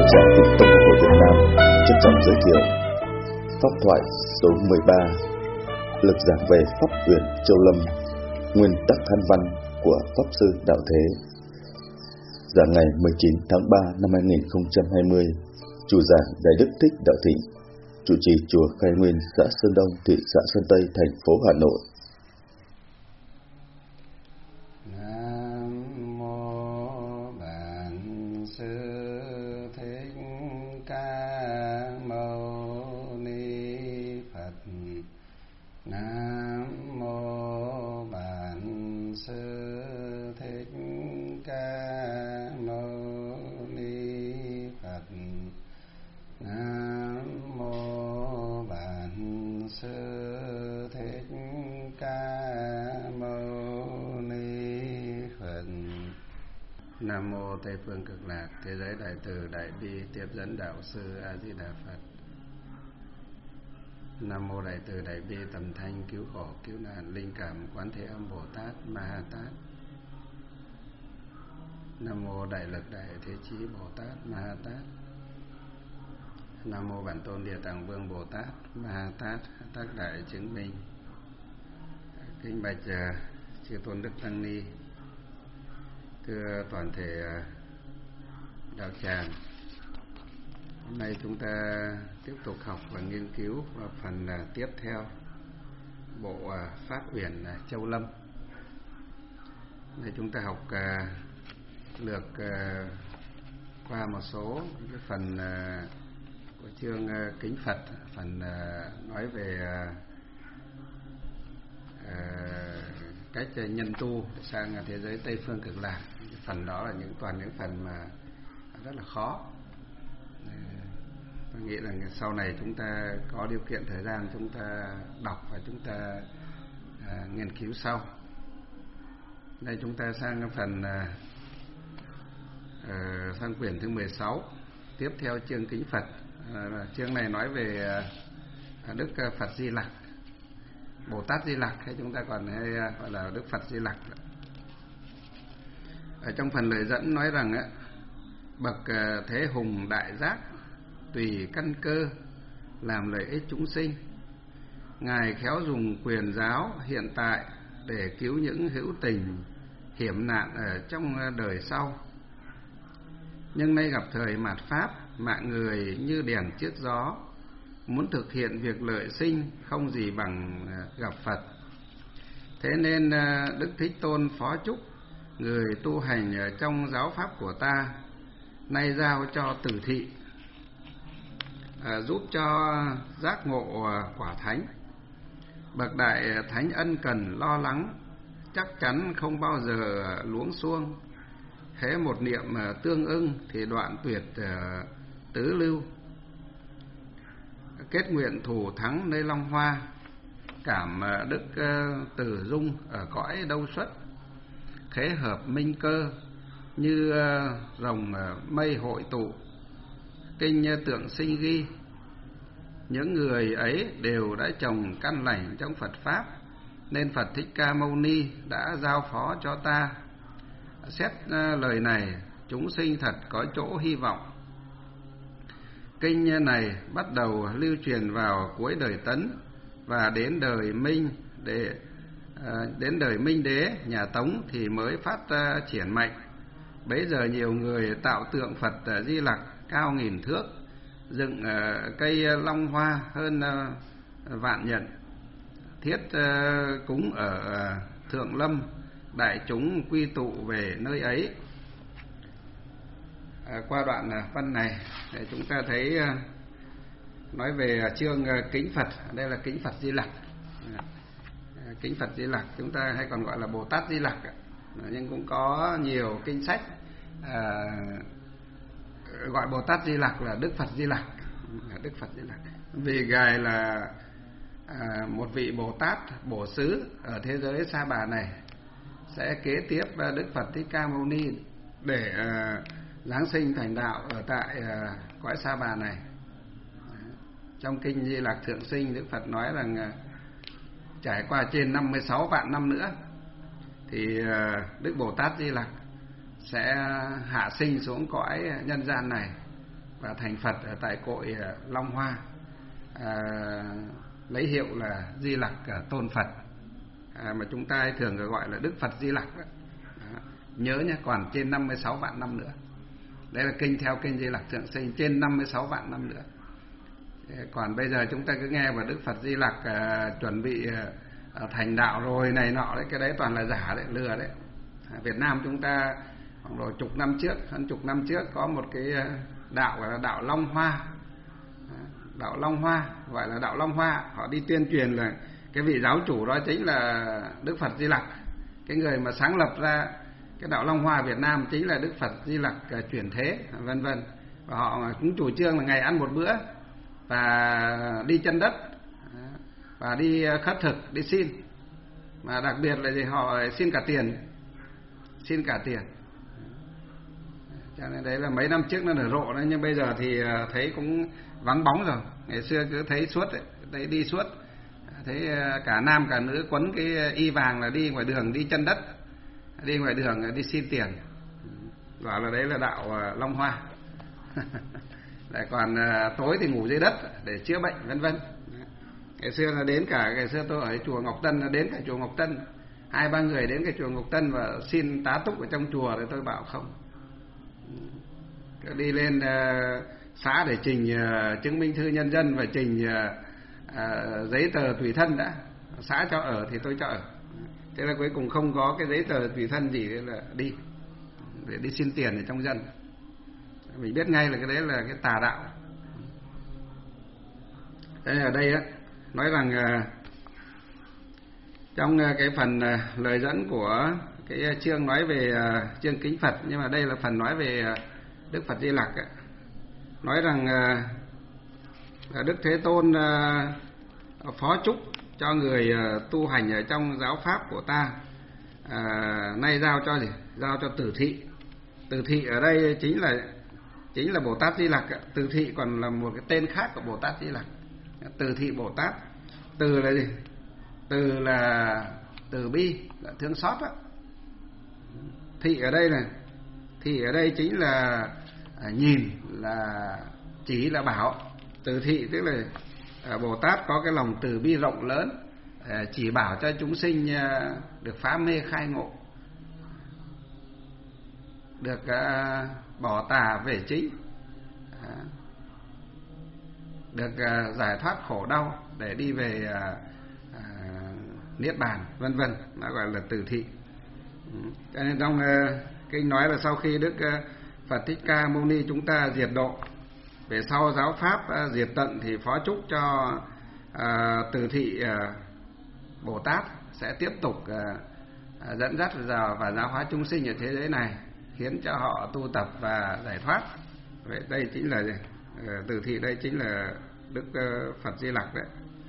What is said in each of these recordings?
Tràng Việt Tông của Việt Nam trân trọng giới thiệu Pháp thoại số 13, lực giảng về Pháp Uyển Châu Lâm, nguyên tắc căn văn của Pháp Sư Đạo Thế. Giảng ngày 19 tháng 3 năm 2020, chủ giảng Đại Đức Thích Đạo Thịnh, chủ trì chùa Khai Nguyên, xã Sơn Đông, thị xã Sơn Tây, thành phố Hà Nội. Nam mô Tây phương Cực Lạc, thế giới đại từ đại bi tiếp dẫn đạo sư A Di Đà Phật. Nam mô đại từ đại bi tầm thanh cứu khổ cứu nạn linh cảm Quán Thế Âm Bồ Tát Ma Ha Tát. Nam mô đại lực đại thế chí Bồ Tát Ma Ha Tát. Nam mô bản tôn Địa Tạng Vương Bồ Tát Ma Ha Tát, tác đại chứng minh. Kính bạch chư tôn đức tăng ni, thưa toàn thể đạo tràng. Hôm nay chúng ta tiếp tục học và nghiên cứu vào phần tiếp theo bộ Pháp Uyển Châu Lâm. Đây chúng ta học lược qua một số cái phần của chương Kính Phật, phần nói về cách nhân tu sang thế giới Tây phương Cực Lạc. Phần đó là toàn những phần mà rất là khó. Tôi nghĩ là sau này chúng ta có điều kiện thời gian chúng ta đọc và chúng ta nghiên cứu sau. Đây chúng ta sang phần sang quyển thứ 16, tiếp theo chương Kính Phật. Chương này nói về Đức Phật Di Lặc, Bồ Tát Di Lặc, hay chúng ta còn hay gọi là Đức Phật Di Lặc. Ở trong phần lời dẫn nói rằng bậc thế hùng đại giác tùy căn cơ làm lợi ích chúng sinh. Ngài khéo dùng quyền giáo hiện tại để cứu những hữu tình hiểm nạn ở trong đời sau. Nhưng nay gặp thời mạt Pháp, mạng người như đèn trước gió, muốn thực hiện việc lợi sinh không gì bằng gặp Phật. Thế nên Đức Thích Tôn phó chúc người tu hành ở trong giáo pháp của ta nay giao cho Tử Thị, giúp cho giác ngộ quả thánh. Bậc đại thánh ân cần lo lắng, chắc chắn không bao giờ luống xuông. Hễ một niệm tương ưng thì đoạn tuyệt tứ lưu. Kết nguyện thù thắng nơi Long Hoa, cảm đức Tử Dung ở cõi Đâu Xuất. Khế hợp minh cơ như rồng mây hội tụ, kinh tượng sinh ghi. Những người ấy đều đã trồng căn lành trong Phật Pháp, nên Phật Thích Ca Mâu Ni đã giao phó cho ta. Xét lời này, chúng sinh thật có chỗ hy vọng. Kinh này bắt đầu lưu truyền vào cuối đời Tấn và đến đời Minh Đế nhà Tống thì mới phát triển mạnh. Bấy giờ nhiều người tạo tượng Phật Di Lặc cao 1000 thước, dựng cây long hoa hơn vạn nhận, thiết cúng ở Thượng Lâm, đại chúng quy tụ về nơi ấy. Qua đoạn văn này để chúng ta thấy nói về chương Kính Phật. Đây là Kính Phật Di Lặc. Kính Phật Di Lặc chúng ta hay còn gọi là Bồ Tát Di Lặc, nhưng cũng có nhiều kinh sách gọi Bồ Tát Di Lặc là Đức Phật Di Lặc. Đức Phật Di Lặc vì Ngài là một vị Bồ Tát bổ xứ ở thế giới Sa Bà này, sẽ kế tiếp Đức Phật Thích Ca Mâu Ni để giáng sinh thành đạo ở tại cõi Sa Bà này. Trong kinh Di Lặc Thượng Sinh, Đức Phật nói rằng trải qua trên 56 vạn năm nữa thì Đức Bồ Tát Di Lặc sẽ hạ sinh xuống cõi nhân gian này và thành Phật ở tại cội Long Hoa, lấy hiệu là Di Lặc Tôn Phật, mà chúng ta thường gọi là Đức Phật Di Lặc đó. Nhớ nhé, còn trên 56 vạn năm nữa. Đấy là kinh theo kinh Di Lặc Thượng Sinh, trên 56 vạn năm nữa. Còn bây giờ chúng ta cứ nghe vào Đức Phật Di Lặc chuẩn bị thành đạo rồi này nọ đấy, cái đấy toàn là giả đấy, lừa đấy. Việt Nam chúng ta khoảng độ chục năm trước, hơn chục năm trước có một cái đạo gọi là đạo Long Hoa. Đạo Long Hoa, gọi là đạo Long Hoa. Họ đi tuyên truyền là cái vị giáo chủ đó chính là Đức Phật Di Lặc. Cái người mà sáng lập ra cái đạo Long Hoa Việt Nam chính là Đức Phật Di Lặc chuyển thế, vân vân. Và họ cũng chủ trương là ngày ăn một bữa và đi chân đất và đi khất thực, đi xin. Mà đặc biệt là gì, họ xin cả tiền. Xin cả tiền. Cho nên đấy là mấy năm trước nó nở rộ đấy, nhưng bây giờ thì thấy cũng vắng bóng rồi. Ngày xưa cứ thấy suốt đấy, thấy đi suốt. Thấy cả nam cả nữ quấn cái y vàng là đi ngoài đường, đi chân đất, đi ngoài đường đi xin tiền. Gọi là đấy là đạo Long Hoa. Lại còn tối thì ngủ dưới đất để chữa bệnh, vân vân. Ngày xưa là đến cả, ngày xưa tôi ở chùa Ngọc Tân, là đến cả chùa Ngọc Tân, 2-3 người đến cái chùa Ngọc Tân và xin tá túc ở trong chùa, thì tôi bảo không. Đi lên xã để trình chứng minh thư nhân dân và trình giấy tờ tùy thân đã, xã cho ở thì tôi cho ở. Thế là cuối cùng không có cái giấy tờ tùy thân gì, thế là đi để đi xin tiền ở trong dân. Mình biết ngay là cái đấy là cái tà đạo. Thế ở đây á, nói rằng trong cái phần lời dẫn của cái chương nói về chương kính Phật, nhưng mà đây là phần nói về Đức Phật Di Lặc ấy. Nói rằng Đức Thế Tôn phó chúc cho người tu hành ở trong giáo pháp của ta, nay giao cho gì? Giao cho Tử Thị. Tử Thị ở đây chính là Bồ Tát Di Lặc. Tử Thị còn là một cái tên khác của Bồ Tát Di Lặc. Tử Thị Bồ Tát. Từ là gì? Từ là từ bi, là thương xót đó. Thị ở đây này, thị ở đây chính là nhìn, là chỉ, là bảo. Từ thị tức là Bồ Tát có cái lòng từ bi rộng lớn, chỉ bảo cho chúng sinh được phá mê khai ngộ, được bỏ tà về chính, được giải thoát khổ đau để đi về niết bàn, vân vân. Nó gọi là từ thị. Cho nên trong kinh nói là sau khi Đức Phật Thích Ca Mâu Ni chúng ta diệt độ, về sau giáo pháp diệt tận, thì phó chúc cho Từ Thị Bồ Tát sẽ tiếp tục dẫn dắt và giáo hóa chúng sinh ở thế giới này, khiến cho họ tu tập và giải thoát. Vậy đây chính là Từ Thị, đây chính là Đức Phật Di Lặc đấy.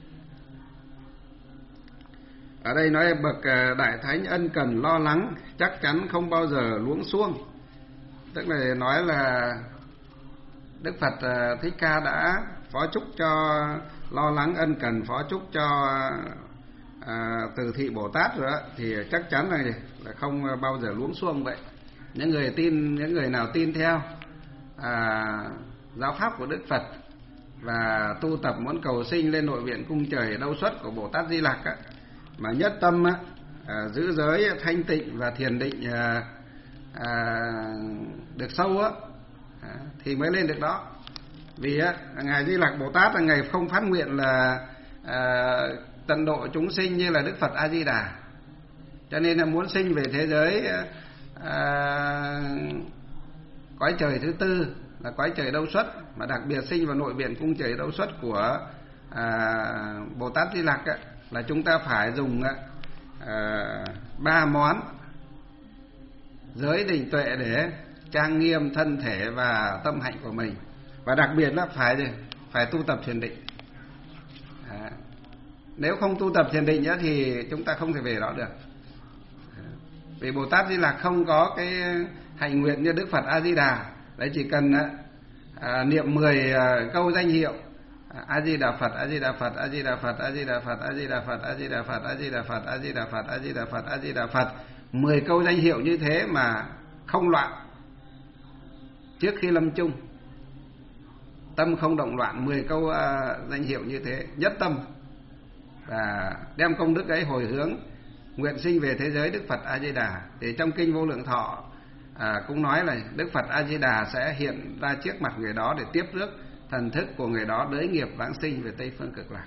Ở đây nói bậc đại thánh ân cần lo lắng, chắc chắn không bao giờ luống xuông. Tức là nói là Đức Phật Thích Ca đã phó chúc cho lo lắng ân cần, phó chúc cho Từ Thị Bồ Tát rồi đó, thì chắc chắn là không bao giờ luống xuông vậy. Những người nào tin theo giáo pháp của Đức Phật và tu tập muốn cầu sinh lên nội viện cung trời đâu xuất của Bồ Tát Di Lặc á, mà nhất tâm giữ giới thanh tịnh và thiền định được sâu á, thì mới lên được đó. Vì ngài Di Lặc Bồ Tát là ngài không phát nguyện là tận độ chúng sinh như là Đức Phật A Di Đà, cho nên là muốn sinh về thế giới cõi trời thứ tư là cõi trời đâu xuất, mà đặc biệt sinh vào nội viện cung trời đâu xuất của Bồ Tát Di Lặc ấy, là chúng ta phải dùng 3 món giới định tuệ để trang nghiêm thân thể và tâm hạnh của mình, và đặc biệt là phải tu tập thiền định. Nếu không tu tập thiền định nữa thì chúng ta không thể về đó được. Vì Bồ Tát Di Lặc không có cái hạnh nguyện như Đức Phật A Di Đà, đấy chỉ cần niệm 10 câu danh hiệu A Di Đà Phật, A Di Đà Phật, A Di Đà Phật, A Di Đà Phật, A Di Đà Phật, A Di Đà Phật, A Di Đà Phật, A Di Đà Phật, A Di Đà Phật, A Di Đà Phật, 10 câu danh hiệu như thế mà không loạn trước khi lâm chung, tâm không động loạn, 10 câu danh hiệu như thế, nhất tâm, và đem công đức ấy hồi hướng nguyện sinh về thế giới Đức Phật A Di Đà. Thì trong kinh Vô Lượng Thọ cũng nói là Đức Phật A Di Đà sẽ hiện ra trước mặt người đó để tiếp rước thần thức của người đó đới nghiệp vãng sinh về Tây Phương Cực Lạc.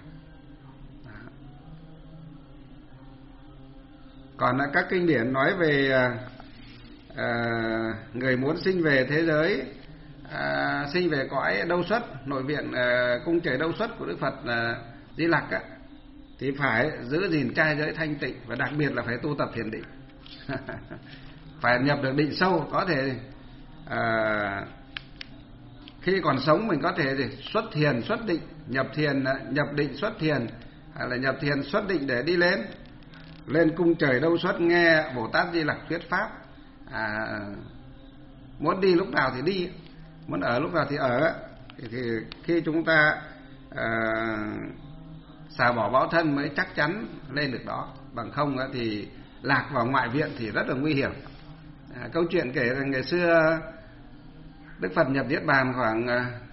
Còn các kinh điển nói về người muốn sinh về thế giới, sinh về cõi Đâu Xuất, nội viện cung trời Đâu Xuất của Đức Phật Di Lặc á, thì phải giữ gìn trai giới thanh tịnh, và đặc biệt là phải tu tập thiền định. Phải nhập được định sâu, có thể khi còn sống mình có thể xuất thiền xuất định, nhập định xuất thiền, hay là nhập thiền xuất định để đi lên cung trời Đâu Xuất nghe Bồ Tát Di Lặc thuyết pháp. Muốn đi lúc nào thì đi, muốn ở lúc nào thì ở. Thì khi chúng ta xả bỏ báo thân mới chắc chắn lên được đó, bằng không thì lạc vào ngoại viện thì rất là nguy hiểm. Câu chuyện kể rằng ngày xưa Đức Phật nhập Niết Bàn khoảng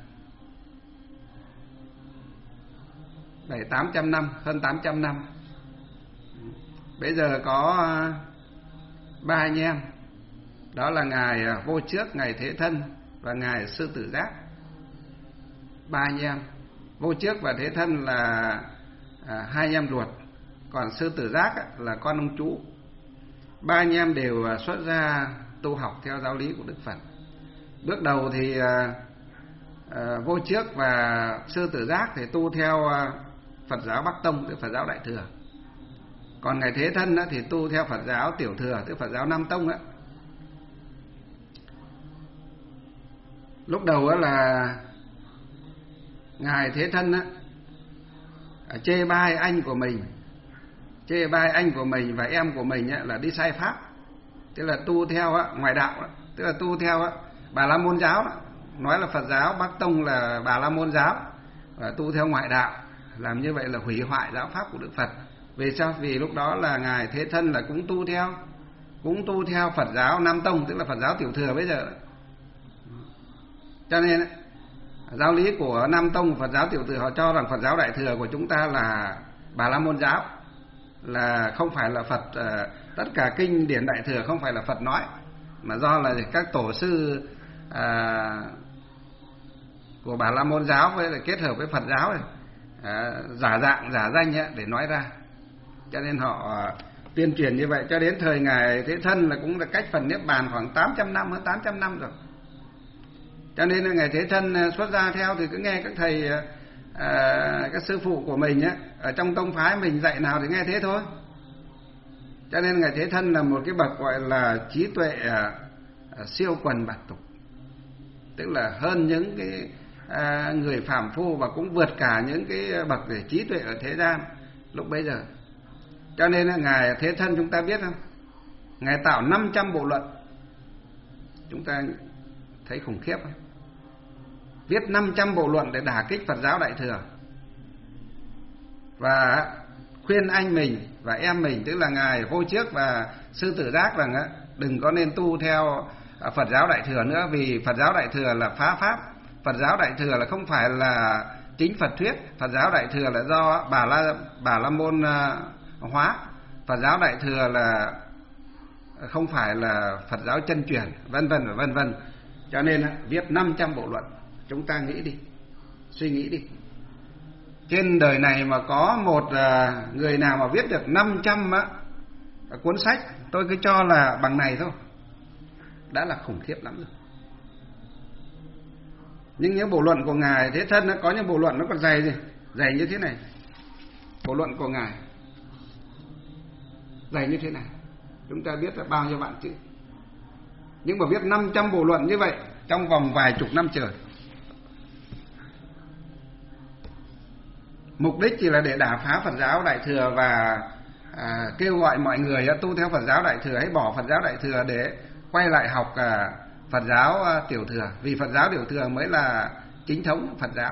700-800 năm, hơn 800 năm. Bây giờ có 3 anh em, đó là ngài Vô Trước, ngài Thế Thân và ngài Sư Tử Giác. 3 anh em, Vô Trước và Thế Thân là 2 anh em ruột, còn Sư Tử Giác là con ông chú. 3 anh em đều xuất gia tu học theo giáo lý của Đức Phật. Bước đầu thì Vô Trước và Sư Tử Giác thì tu theo Phật giáo Bắc Tông, tức Phật giáo Đại Thừa. Còn ngài Thế Thân thì tu theo Phật giáo Tiểu Thừa, tức Phật giáo Nam Tông. Lúc đầu là ngài Thế Thân chê bai anh của mình và em của mình là đi sai pháp, tức là tu theo ngoại đạo, tức là tu theo Bà La Môn giáo, nói là Phật giáo Bắc Tông là Bà La Môn giáo, và tu theo ngoại đạo. Làm như vậy là hủy hoại giáo pháp của Đức Phật. Vì sao? Vì lúc đó là ngài Thế Thân là cũng tu theo Phật giáo Nam Tông, tức là Phật giáo Tiểu Thừa bây giờ. Cho nên giáo lý của Nam Tông, Phật giáo Tiểu Thừa, họ cho rằng Phật giáo Đại Thừa của chúng ta là Bà La Môn giáo, là không phải là Phật. Tất cả kinh điển Đại Thừa không phải là Phật nói, mà do là các tổ sư của Bà La Môn giáo với là kết hợp với Phật giáo này, giả dạng giả danh để nói ra. Cho nên họ tuyên truyền như vậy cho đến thời ngài Thế Thân là cũng là cách phần Niết Bàn khoảng 800 năm, hơn 800 năm rồi. Cho nên là ngài Thế Thân xuất gia theo thì cứ nghe các thầy, các sư phụ của mình ở trong tông phái mình dạy nào thì nghe thế thôi. Cho nên ngài Thế Thân là một cái bậc gọi là trí tuệ siêu quần bạt tục, tức là hơn những cái người phàm phu, và cũng vượt cả những cái bậc để trí tuệ ở thế gian lúc bấy giờ. Cho nên là ngài Thế Thân chúng ta biết không, ngài tạo 500 bộ luận, chúng ta thấy khủng khiếp không? Viết 500 bộ luận để đả kích Phật giáo Đại Thừa, và khuyên anh mình và em mình, tức là ngài Vô Trước và Sư Tử Giác, rằng đừng có nên tu theo Phật giáo Đại Thừa nữa, vì Phật giáo Đại Thừa là phá pháp. Phật giáo Đại Thừa là không phải là chính Phật thuyết, Phật giáo Đại Thừa là do Bà La Môn hóa, Phật giáo Đại Thừa là không phải là Phật giáo chân truyền, vân vân và vân vân. Cho nên viết 500 bộ luận. Chúng ta nghĩ đi, suy nghĩ đi, trên đời này mà có một người nào mà viết được 500 cuốn sách, tôi cứ cho là bằng này thôi, đã là khủng khiếp lắm rồi. Nhưng những bộ luận của ngài Thế Thân có những bộ luận nó còn dày như thế này. Bộ luận của ngài dày như thế này, chúng ta biết là bao nhiêu vạn chữ. Nhưng mà viết 500 bộ luận như vậy trong vòng vài chục năm trời, mục đích chỉ là để đả phá Phật giáo Đại Thừa và kêu gọi mọi người tu theo Phật giáo Đại Thừa, hãy bỏ Phật giáo Đại Thừa để quay lại học Phật giáo Tiểu Thừa, vì Phật giáo Tiểu Thừa mới là chính thống Phật giáo.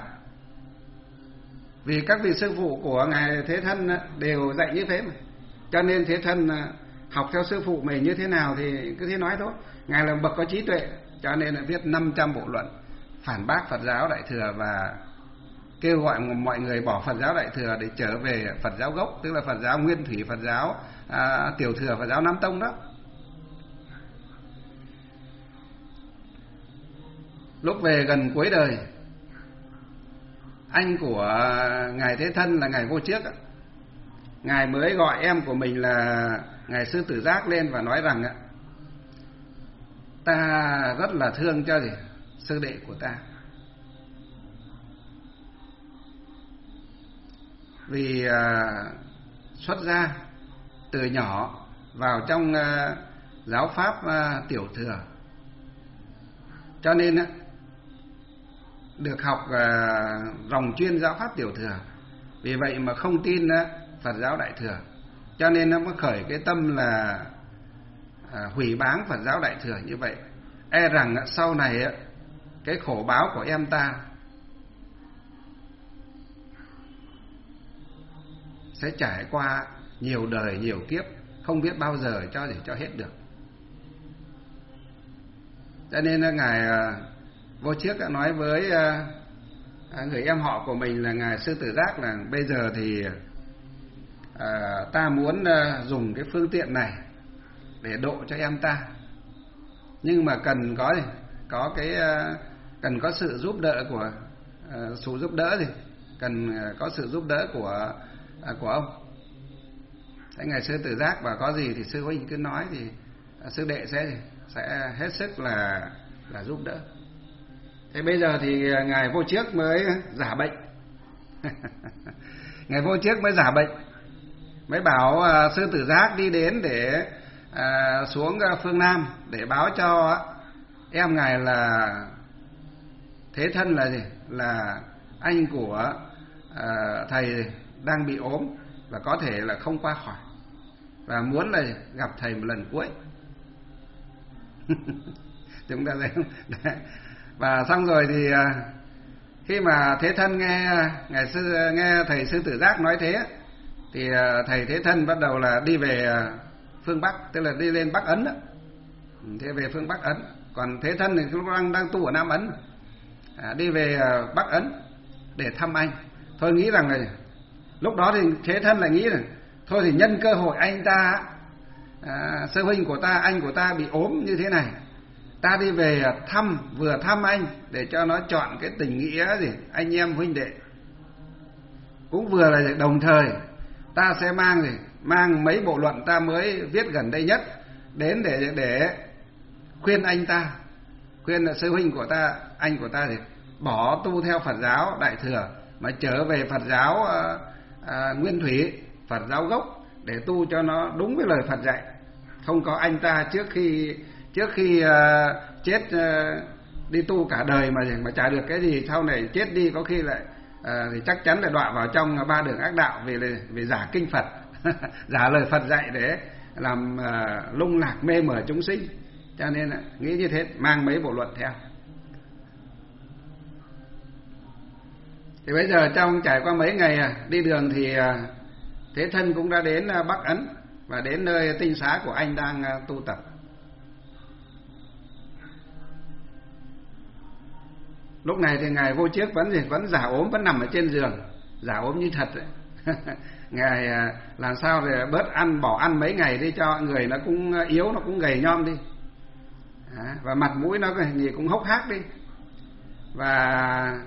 Vì các vị sư phụ của ngài Thế Thân đều dạy như thế mà. Cho nên Thế Thân học theo sư phụ mình như thế nào thì cứ thế nói thôi. Ngài là bậc có trí tuệ, cho nên là viết 500 bộ luận phản bác Phật giáo Đại thừa và kêu gọi mọi người bỏ Phật giáo Đại thừa để trở về Phật giáo gốc, tức là Phật giáo Nguyên Thủy, Phật giáo Tiểu thừa, Phật giáo Nam Tông đó. Lúc về gần cuối đời, anh của ngài Thế Thân là ngài Vô Trước, ngài mới gọi em của mình là ngài Sư Tử Giác lên và nói rằng ta rất là thương cho sư đệ của ta, vì xuất gia từ nhỏ vào trong giáo pháp Tiểu thừa, cho nên được học ròng chuyên giáo pháp Tiểu thừa, vì vậy mà không tin Phật giáo Đại thừa, cho nên nó mới khởi cái tâm là hủy báng Phật giáo Đại thừa như vậy. E rằng sau này cái khổ báo của em ta sẽ trải qua nhiều đời nhiều kiếp, không biết bao giờ cho hết được. Cho nên ngài Vô Trước đã nói với người em họ của mình là ngài Sư Tử Giác là bây giờ thì ta muốn dùng cái phương tiện này để độ cho em ta, nhưng mà cần có sự giúp đỡ của cần có sự giúp đỡ của ông. Thế ngài Sư Tử Giác bảo có gì thì sư huynh cứ nói, thì sư đệ sẽ hết sức là giúp đỡ. Thế bây giờ thì ngài Vô Trước mới giả bệnh. Ngài Vô Trước mới giả bệnh, mới bảo Sư Tử Giác đi đến để xuống phương Nam để báo cho em ngài là Thế Thân là anh của thầy đang bị ốm và có thể là không qua khỏi, và muốn là gặp thầy một lần cuối. Chúng ta thấy không? Và xong rồi thì khi mà Thế Thân nghe thầy Sư Tử Giác nói thế, thì thầy Thế Thân bắt đầu là đi về phương Bắc, tức là đi lên Bắc Ấn đó. Thế về phương Bắc Ấn, còn Thế Thân thì lúc đang tu ở Nam Ấn, đi về Bắc Ấn để thăm anh. Thôi nghĩ rằng là lúc đó thì Thế Thân lại nghĩ là thôi thì nhân cơ hội anh ta sư huynh của ta, anh của ta bị ốm như thế này, ta đi về vừa thăm anh để cho nó chọn cái tình nghĩa anh em huynh đệ, cũng vừa là đồng thời ta sẽ mang mấy bộ luận ta mới viết gần đây nhất đến để khuyên anh ta, khuyên là sư huynh của ta, anh của ta thì bỏ tu theo Phật giáo Đại thừa mà trở về Phật giáo Nguyên Thủy, Phật giáo gốc, để tu cho nó đúng với lời Phật dạy. Không có anh ta trước khi chết đi tu cả đời mà chả được cái gì, sau này chết đi có khi lại thì chắc chắn là đọa vào trong ba đường ác đạo, vì giả kinh Phật, giả lời Phật dạy để làm lung lạc mê mờ chúng sinh. Cho nên nghĩ như thế, mang mấy bộ luận theo. Thì bây giờ trong trải qua mấy ngày đi đường thì Thế Thân cũng đã đến Bắc Ấn và đến nơi tinh xá của anh đang tu tập. Lúc này thì ngài Vô Trước vẫn giả ốm, vẫn nằm ở trên giường, giả ốm như thật đấy. Ngài làm sao để bớt ăn, bỏ ăn mấy ngày đi cho người nó cũng yếu, nó cũng gầy nhom đi, và mặt mũi nó gì cũng hốc hác đi, và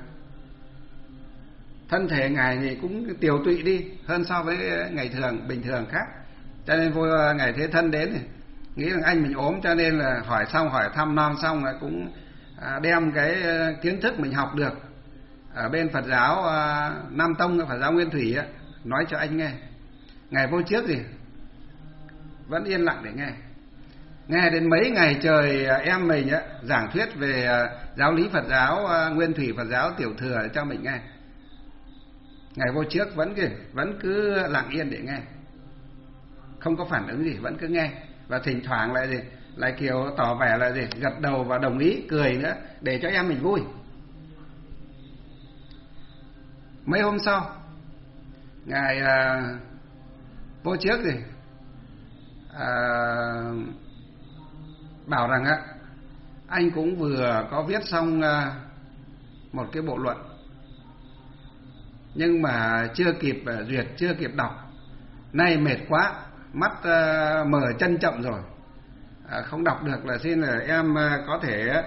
thân thể ngài thì cũng tiều tụy đi hơn so với ngày bình thường khác. Cho nên ngài Thế Thân đến thì nghĩ rằng anh mình ốm, cho nên là hỏi thăm nom xong là cũng đem cái kiến thức mình học được ở bên Phật giáo Nam Tông, Phật giáo Nguyên Thủy nói cho anh nghe. Ngài Vô Trước thì vẫn yên lặng để nghe đến mấy ngày trời em mình giảng thuyết về giáo lý Phật giáo Nguyên Thủy, Phật giáo Tiểu thừa cho mình nghe. Ngài Vô Trước vẫn cứ lặng yên để nghe, không có phản ứng gì, vẫn cứ nghe, và thỉnh thoảng lại kiểu tỏ vẻ là gật đầu và đồng ý, cười nữa để cho em mình vui. Mấy hôm sau, ngài Vô Trước thì bảo rằng anh cũng vừa có viết xong một cái bộ luận, nhưng mà chưa kịp duyệt, chưa kịp đọc. Nay mệt quá, mắt mờ chân chậm rồi, không đọc được, là xin là em có thể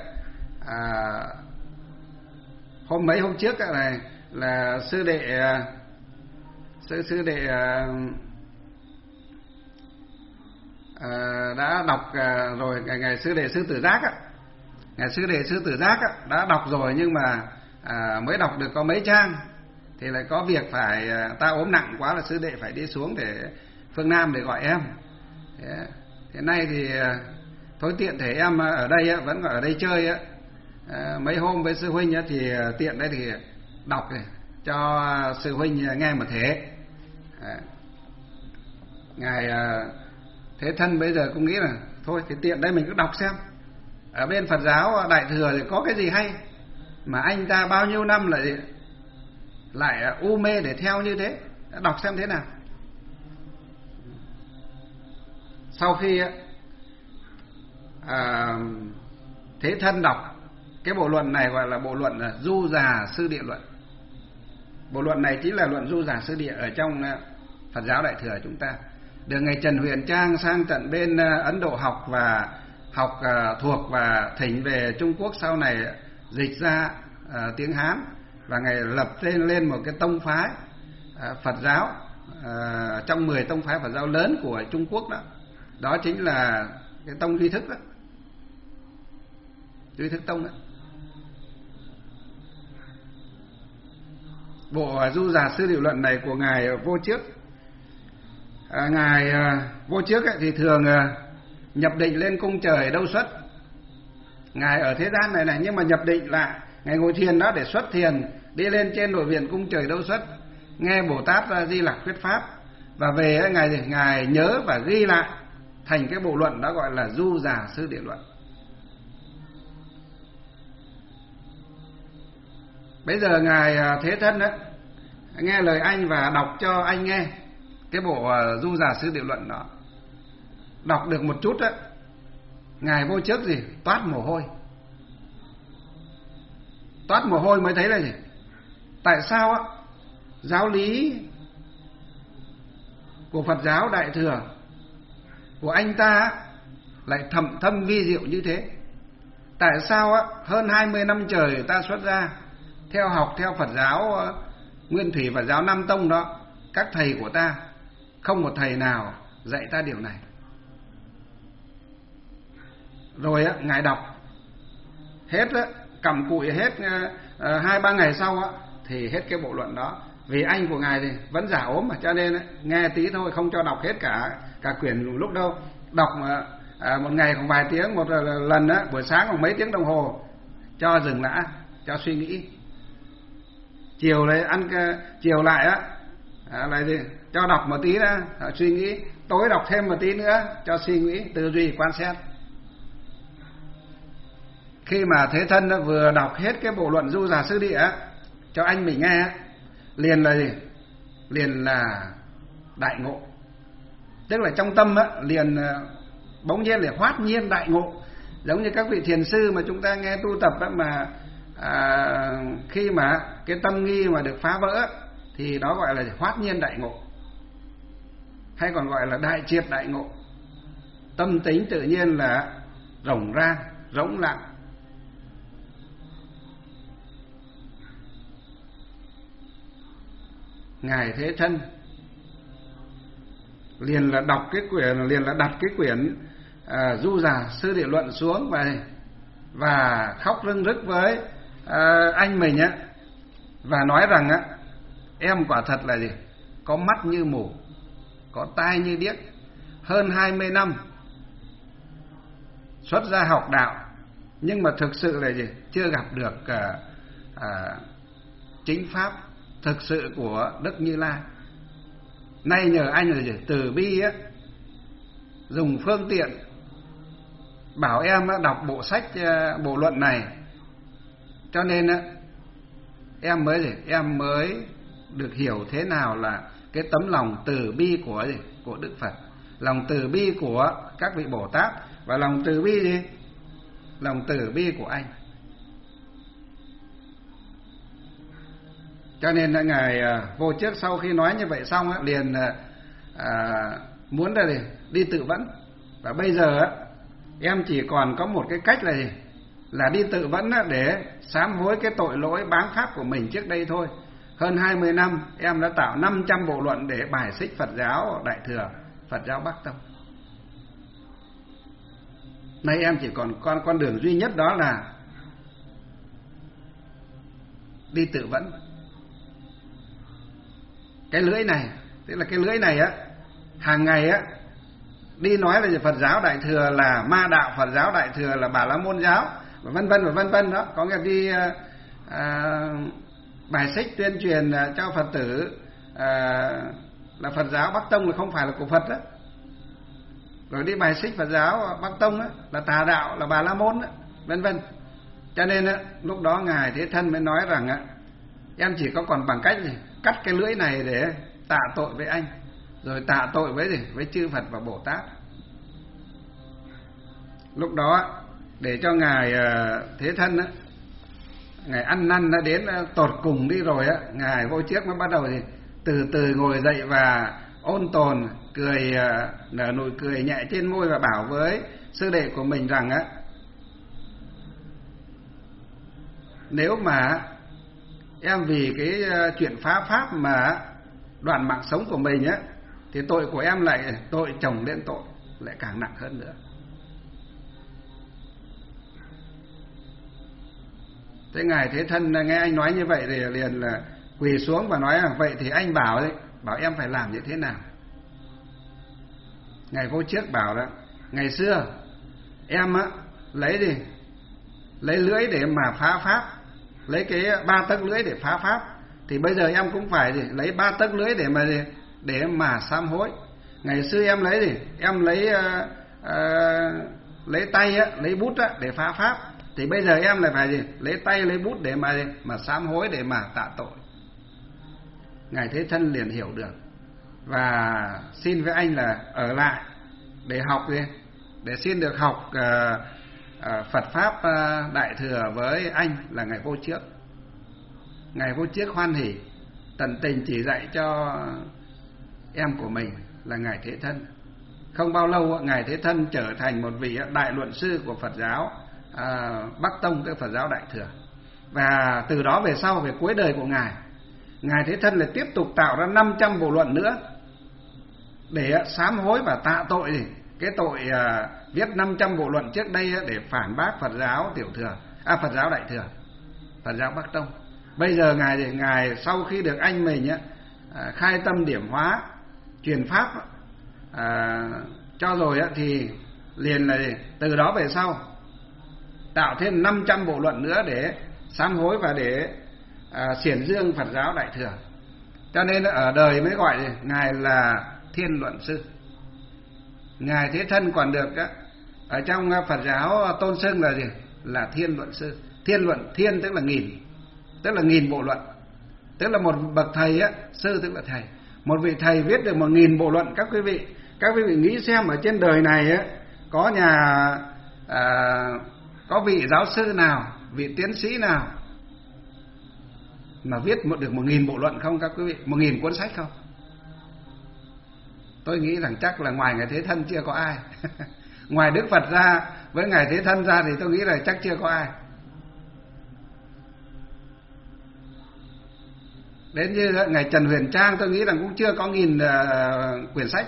mấy hôm trước này là sư đệ đã đọc rồi. Ngài sư đệ sư tử giác đã đọc rồi, nhưng mà mới đọc được có mấy trang thì lại có việc phải, ta ốm nặng quá là sư đệ phải đi xuống để phương Nam để gọi em. Thế nay thì thôi tiện thể em ở đây vẫn còn ở đây chơi mấy hôm với sư huynh thì tiện đây thì đọc này cho sư huynh nghe một thế. Ngài Thế Thân bây giờ cũng nghĩ là thôi thì tiện đây mình cứ đọc xem, ở bên Phật giáo Đại Thừa thì có cái gì hay mà anh ta bao nhiêu năm lại u mê để theo như thế, đọc xem thế nào. Sau khi Thế Thân đọc cái bộ luận này, gọi là bộ luận Du Già Sư Địa Luận. Bộ luận này chính là luận Du Già Sư Địa ở trong Phật giáo Đại Thừa chúng ta, được ngày Trần Huyền Trang sang tận bên Ấn Độ học và thuộc và thỉnh về Trung Quốc, sau này dịch ra tiếng Hán, và ngài lập lên một cái tông phái Phật giáo trong 10 tông phái Phật giáo lớn của Trung Quốc đó. Đó chính là cái tông Duy Thức đó, Duy Thức Tông đó. Bộ Du Già Sư Địa Luận này của ngài Vô Trước. Ngài Vô Trước thì thường nhập định lên cung trời đâu xuất. Ngài ở thế gian này nhưng mà nhập định lại, ngài ngồi thiền đó để xuất thiền, đi lên trên nội viện cung trời đâu xuất, nghe Bồ Tát Di Lặc thuyết pháp, và về ngài nhớ và ghi lại thành cái bộ luận đó, gọi là Du Già Sư Địa Luận. Bây giờ ngài Thế Thân đó nghe lời anh và đọc cho anh nghe cái bộ Du Già Sư Địa Luận đó. Đọc được một chút đó, ngài Vô Trước toát mồ hôi. Toát mồ hôi mới thấy là gì? Tại sao giáo lý của Phật giáo Đại Thừa của anh ta lại thâm thâm vi diệu như thế? Tại sao hơn 20 năm trời ta xuất ra học theo Phật giáo Nguyên Thủy, Phật giáo Nam Tông đó, các thầy của ta không một thầy nào dạy ta điều này. Rồi ngài đọc hết cặm cụi hết 2-3 ngày sau thì hết cái bộ luận đó. Vì anh của ngài thì vẫn giả ốm mà, cho nên nghe tí thôi, không cho đọc hết cả quyển lúc đâu. Đọc một ngày khoảng vài tiếng một lần buổi sáng khoảng mấy tiếng đồng hồ, cho dừng lại, cho suy nghĩ. Chiều lại chiều lại lại cho đọc một tí nữa, suy nghĩ. Tối đọc thêm một tí nữa, cho suy nghĩ, tư duy, quan sát. Khi mà Thế Thân vừa đọc hết cái bộ luận Du Già Sư Địa cho anh mình nghe, liền là gì? Liền là đại ngộ. Tức là trong tâm liền bỗng nhiên là hoát nhiên đại ngộ. Giống như các vị thiền sư mà chúng ta nghe tu tập mà khi mà cái tâm nghi mà được phá vỡ thì đó gọi là hoát nhiên đại ngộ, hay còn gọi là đại triệt đại ngộ. Tâm tính tự nhiên là rỗng ra, rỗng lặng. Ngài Thế Thân liền là đọc cái quyển, liền là đặt cái quyển Du Già Sư Địa Luận xuống và khóc rưng rức với anh mình và nói rằng em quả thật là gì? Có mắt như mù, có tai như điếc, hơn 20 năm xuất gia học đạo, nhưng mà thực sự là gì? Chưa gặp được chính pháp thực sự của Đức Như Lai. Nay nhờ anh là gì? Từ bi dùng phương tiện bảo em đọc bộ sách, bộ luận này, cho nên em mới được hiểu thế nào là cái tấm lòng từ bi của Đức Phật, lòng từ bi của các vị Bồ Tát, và lòng từ bi lòng từ bi của anh. Cho nên là ngài Vô Trước sau khi nói như vậy xong liền muốn là đi tự vẫn. Và bây giờ em chỉ còn có một cái cách là gì? Là đi tự vẫn để sám hối cái tội lỗi báng pháp của mình trước đây thôi. Hơn 20 năm em đã tạo 500 bộ luận để bài xích Phật giáo Đại Thừa, Phật giáo Bắc Tông. Nay em chỉ còn con đường duy nhất, đó là đi tự vẫn. Cái lưỡi này, tức là cái lưỡi này hàng ngày đi nói là Phật giáo Đại Thừa là ma đạo, Phật giáo Đại Thừa là Bà La Môn giáo, và vân vân đó, có nghĩa đi bài xích tuyên truyền cho Phật tử là Phật giáo Bắc Tông là không phải là của Phật đó. Rồi đi bài xích Phật giáo Bắc Tông là tà đạo, là Bà La Môn vân vân. Cho nên lúc đó ngài Thế Thân mới nói rằng em chỉ có còn bằng cách gì? Cắt cái lưỡi này để tạ tội với anh, rồi tạ tội với gì? Với chư Phật và Bồ Tát. Lúc đó để cho ngài Thế Thân ngài ăn năn đã đến tột cùng đi rồi ngài Vô Trước mới bắt đầu gì? Từ từ ngồi dậy và ôn tồn, cười nở nụ cười nhẹ trên môi và bảo với sư đệ của mình rằng nếu mà em vì cái chuyện phá pháp mà đoạn mạng sống của mình thì tội của em lại tội chồng lên tội, lại càng nặng hơn nữa. Thế ngài Thế Thân nghe anh nói như vậy thì liền là quỳ xuống và nói rằng vậy thì anh bảo em phải làm như thế nào? Ngài Vô Trước bảo là ngày xưa em lấy lưỡi để mà phá pháp, lấy cái 3 tấc lưỡi để phá pháp, thì bây giờ em cũng phải lấy 3 tấc lưỡi để mà sám hối. Ngày xưa em lấy tay lấy bút để phá pháp, thì bây giờ em lại phải lấy tay lấy bút để mà sám hối, để mà tạ tội. Ngài Thế Thân liền hiểu được và xin với anh là ở lại để học để xin được học Phật pháp Đại Thừa với anh là ngài Vô Trước. Ngài Vô Trước hoan hỉ tận tình chỉ dạy cho em của mình là ngài Thế Thân. Không bao lâu ngài Thế Thân trở thành một vị đại luận sư của Phật giáo Bắc Tông, tức Phật giáo Đại Thừa. Và từ đó về sau, về cuối đời của ngài Thế Thân lại tiếp tục tạo ra 500 bộ luận nữa để sám hối và tạ tội cái tội viết 500 bộ luận trước đây để phản bác Phật giáo Tiểu Thừa, Phật giáo Đại Thừa, Phật giáo Bắc Tông. Bây giờ ngài sau khi được anh mình khai tâm điểm hóa, truyền pháp cho rồi thì liền là từ đó về sau tạo thêm 500 bộ luận nữa để sám hối và để xiển dương Phật giáo Đại Thừa. Cho nên ở đời mới gọi ngài là Thiên Luận Sư. Ngài Thế Thân còn được ở trong Phật giáo tôn xưng là gì? Là Thiên Luận Sư. Thiên luận, thiên tức là nghìn bộ luận, tức là một bậc thầy sư tức là thầy. Một vị thầy viết được 1000 bộ luận. Các quý vị nghĩ xem, ở trên đời này có có vị giáo sư nào, vị tiến sĩ nào mà viết được 1000 bộ luận không các quý vị? 1000 cuốn sách không? Tôi nghĩ rằng chắc là ngoài ngài Thế Thân chưa có ai. Ngoài Đức Phật ra, với ngài Thế Thân ra thì tôi nghĩ là chắc chưa có ai. Đến như ngài Trần Huyền Trang, tôi nghĩ rằng cũng chưa có 1000 quyển sách.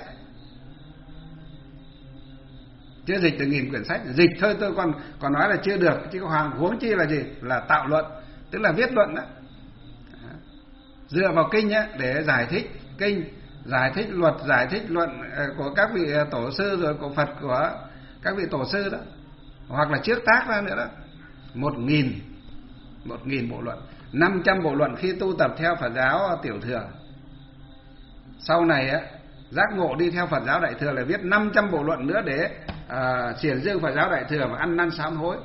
Chưa dịch được 1000 quyển sách. Dịch thôi tôi còn nói là chưa được, chứ hoàng huống chi là gì? Là tạo luận, tức là viết luận đó. Dựa vào kinh để giải thích kinh, giải thích luật, giải thích luận của các vị tổ sư, rồi của Phật, của các vị tổ sư đó, hoặc là trước tác ra nữa đó. 1000 bộ luận, 500 bộ luận khi tu tập theo Phật giáo Tiểu Thừa. Sau này giác ngộ đi theo Phật giáo Đại Thừa là viết 500 bộ luận nữa để xiển dương Phật giáo Đại Thừa và ăn năn sám hối.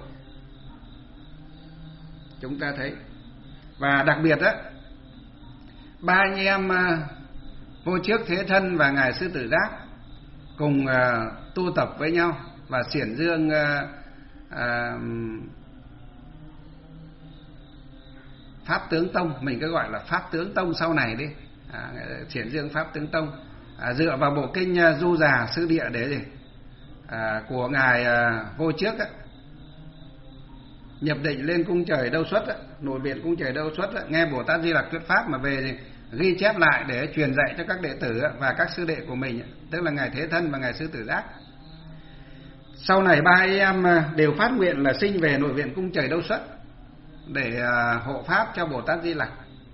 Chúng ta thấy. Và đặc biệt ba anh em Vô Trước, Thế Thân và ngài Sư Tử Giác cùng tu tập với nhau và xiển dương Pháp Tướng Tông, mình cứ gọi là Pháp Tướng Tông sau này đi, Triển Dương Pháp Tướng Tông, dựa vào bộ kinh Du Già Sư Địa để gì của ngài Vô Trước nhập định lên cung trời Đâu Xuất, nội viện cung trời Đâu Xuất, nghe Bồ Tát Di Lặc thuyết pháp mà về thì ghi chép lại để truyền dạy cho các đệ tử và các sư đệ của mình, tức là ngài Thế Thân và ngài Sư Tử Giác. Sau này ba em đều phát nguyện là sinh về nội viện cung trời Đâu Xuất để hộ pháp cho Bồ Tát Di Lặc.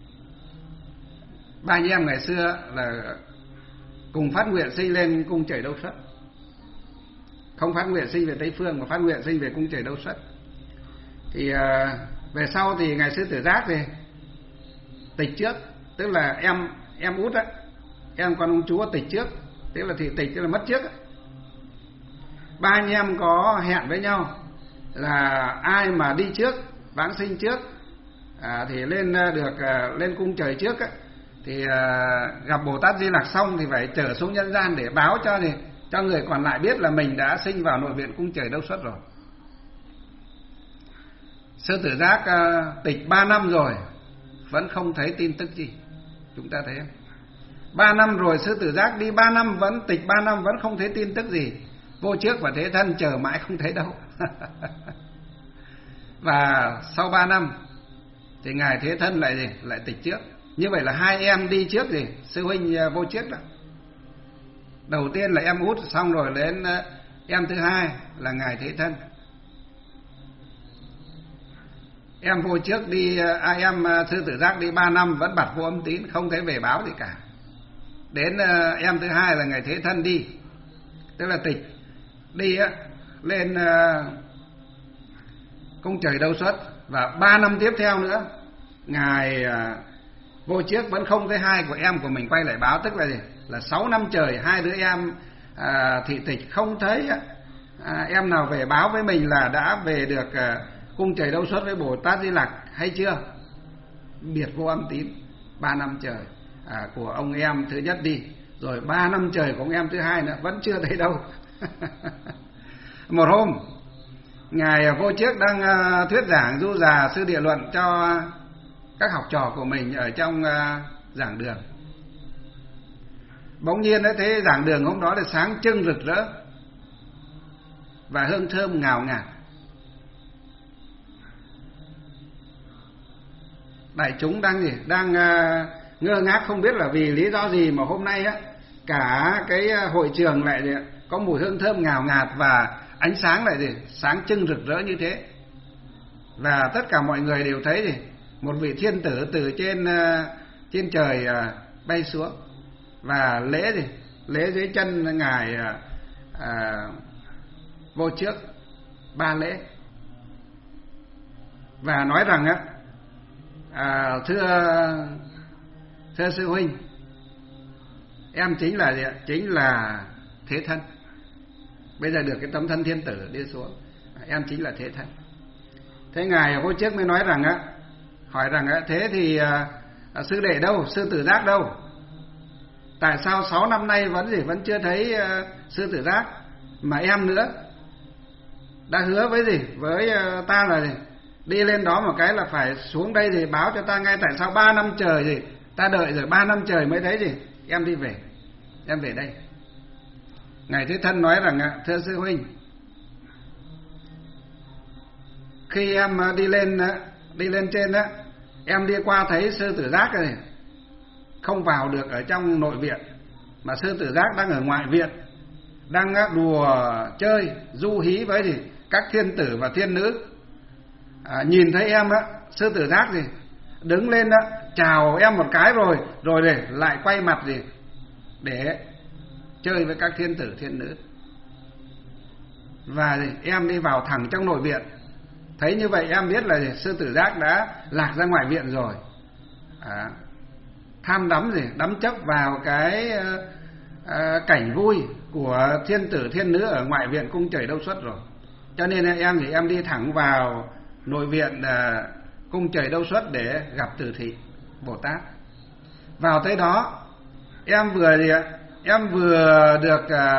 Ba anh em ngày xưa là cùng phát nguyện sinh lên cung trời Đâu Xuất, không phát nguyện sinh về Tây Phương mà phát nguyện sinh về cung trời Đâu Xuất. Thì về sau thì ngài Sư Tử Giác thì tịch trước, tức là em út á, em con ông chúa tịch trước, tức là thị tịch, tức là mất trước á. Ba anh em có hẹn với nhau là ai mà đi trước, vãng sinh trước thì lên cung trời trước á, thì gặp Bồ Tát Di Lặc xong thì phải trở xuống nhân gian để báo cho người còn lại biết là mình đã sinh vào nội viện cung trời Đâu Xuất rồi. Sư Tử Giác tịch 3 năm rồi vẫn không thấy tin tức gì, chúng ta thấy không? 3 năm rồi Sư Tử Giác đi 3 năm vẫn tịch 3 năm vẫn không thấy tin tức gì. Vô Trước và Thế Thân chờ mãi không thấy đâu. Và sau 3 năm thì ngài Thế Thân lại tịch trước. Như vậy là hai em đi trước gì? Sư huynh Vô Trước đó. Đầu tiên là em út, xong rồi đến em thứ hai là ngài Thế Thân. Em Vô Trước đi, em Sư Tử Giác đi 3 năm vẫn bặt vô âm tín, không thấy về báo gì cả. Đến em thứ hai là ngài Thế Thân đi, tức là tịch đi lên cung trời Đâu Xuất, và 3 năm tiếp theo nữa ngài Vô Trước vẫn không thấy hai của em của mình quay lại báo, tức là gì? Là 6 năm trời hai đứa em thị tịch không thấy em nào về báo với mình là đã về được cung trời Đâu Xuất với Bồ Tát Di Lặc hay chưa. Biệt vô âm tín 3 năm trời của ông em thứ nhất đi, rồi 3 năm trời của ông em thứ hai nữa vẫn chưa thấy đâu. Một hôm ngài Vô Trước đang thuyết giảng Du Già Sư Địa Luận cho các học trò của mình ở trong giảng đường. Bỗng nhiên thấy giảng đường hôm đó là sáng trưng rực rỡ và hương thơm ngào ngạt. Đại chúng đang ngơ ngác không biết là vì lý do gì mà hôm nay cả cái hội trường lại có mùi hương thơm ngào ngạt và ánh sáng lại sáng trưng rực rỡ như thế. Và tất cả mọi người đều thấy một vị thiên tử từ trên trời bay xuống và lễ dưới chân ngài Vô Trước 3 lễ, và nói rằng thưa sư huynh, em chính là Thế Thân. Bây giờ được cái tấm thân thiên tử đi xuống, em chính là Thế Thân. Thế ngài Vô Trước mới nói rằng hỏi rằng thế thì sư đệ đâu, Sư Tử Giác đâu? Tại sao 6 năm nay vẫn chưa thấy Sư Tử Giác, mà em nữa đã hứa với ta là đi lên đó một cái là phải xuống đây thì báo cho ta ngay. Tại sao 3 năm trời ta đợi rồi 3 năm trời mới thấy em đi về, em về đây. Ngài Thế Thân nói rằng thưa sư huynh, khi em đi lên trên em đi qua thấy Sư Tử Giác rồi, không vào được ở trong nội viện, mà Sư Tử Giác đang ở ngoại viện, đang đùa chơi du hí với các thiên tử và thiên nữ. Nhìn thấy em Sư Tử Giác đứng lên chào em một cái rồi lại quay mặt để chơi với các thiên tử thiên nữ. Và em đi vào thẳng trong nội viện. Thấy như vậy em biết là Sư Tử Giác đã lạc ra ngoại viện rồi, tham đắm chấp vào cái cảnh vui của thiên tử thiên nữ ở ngoại viện cung trời Đâu Xuất rồi. Cho nên em đi thẳng vào nội viện cung trời Đâu Xuất để gặp Tử Thị Bồ Tát. Vào tới đó em vừa được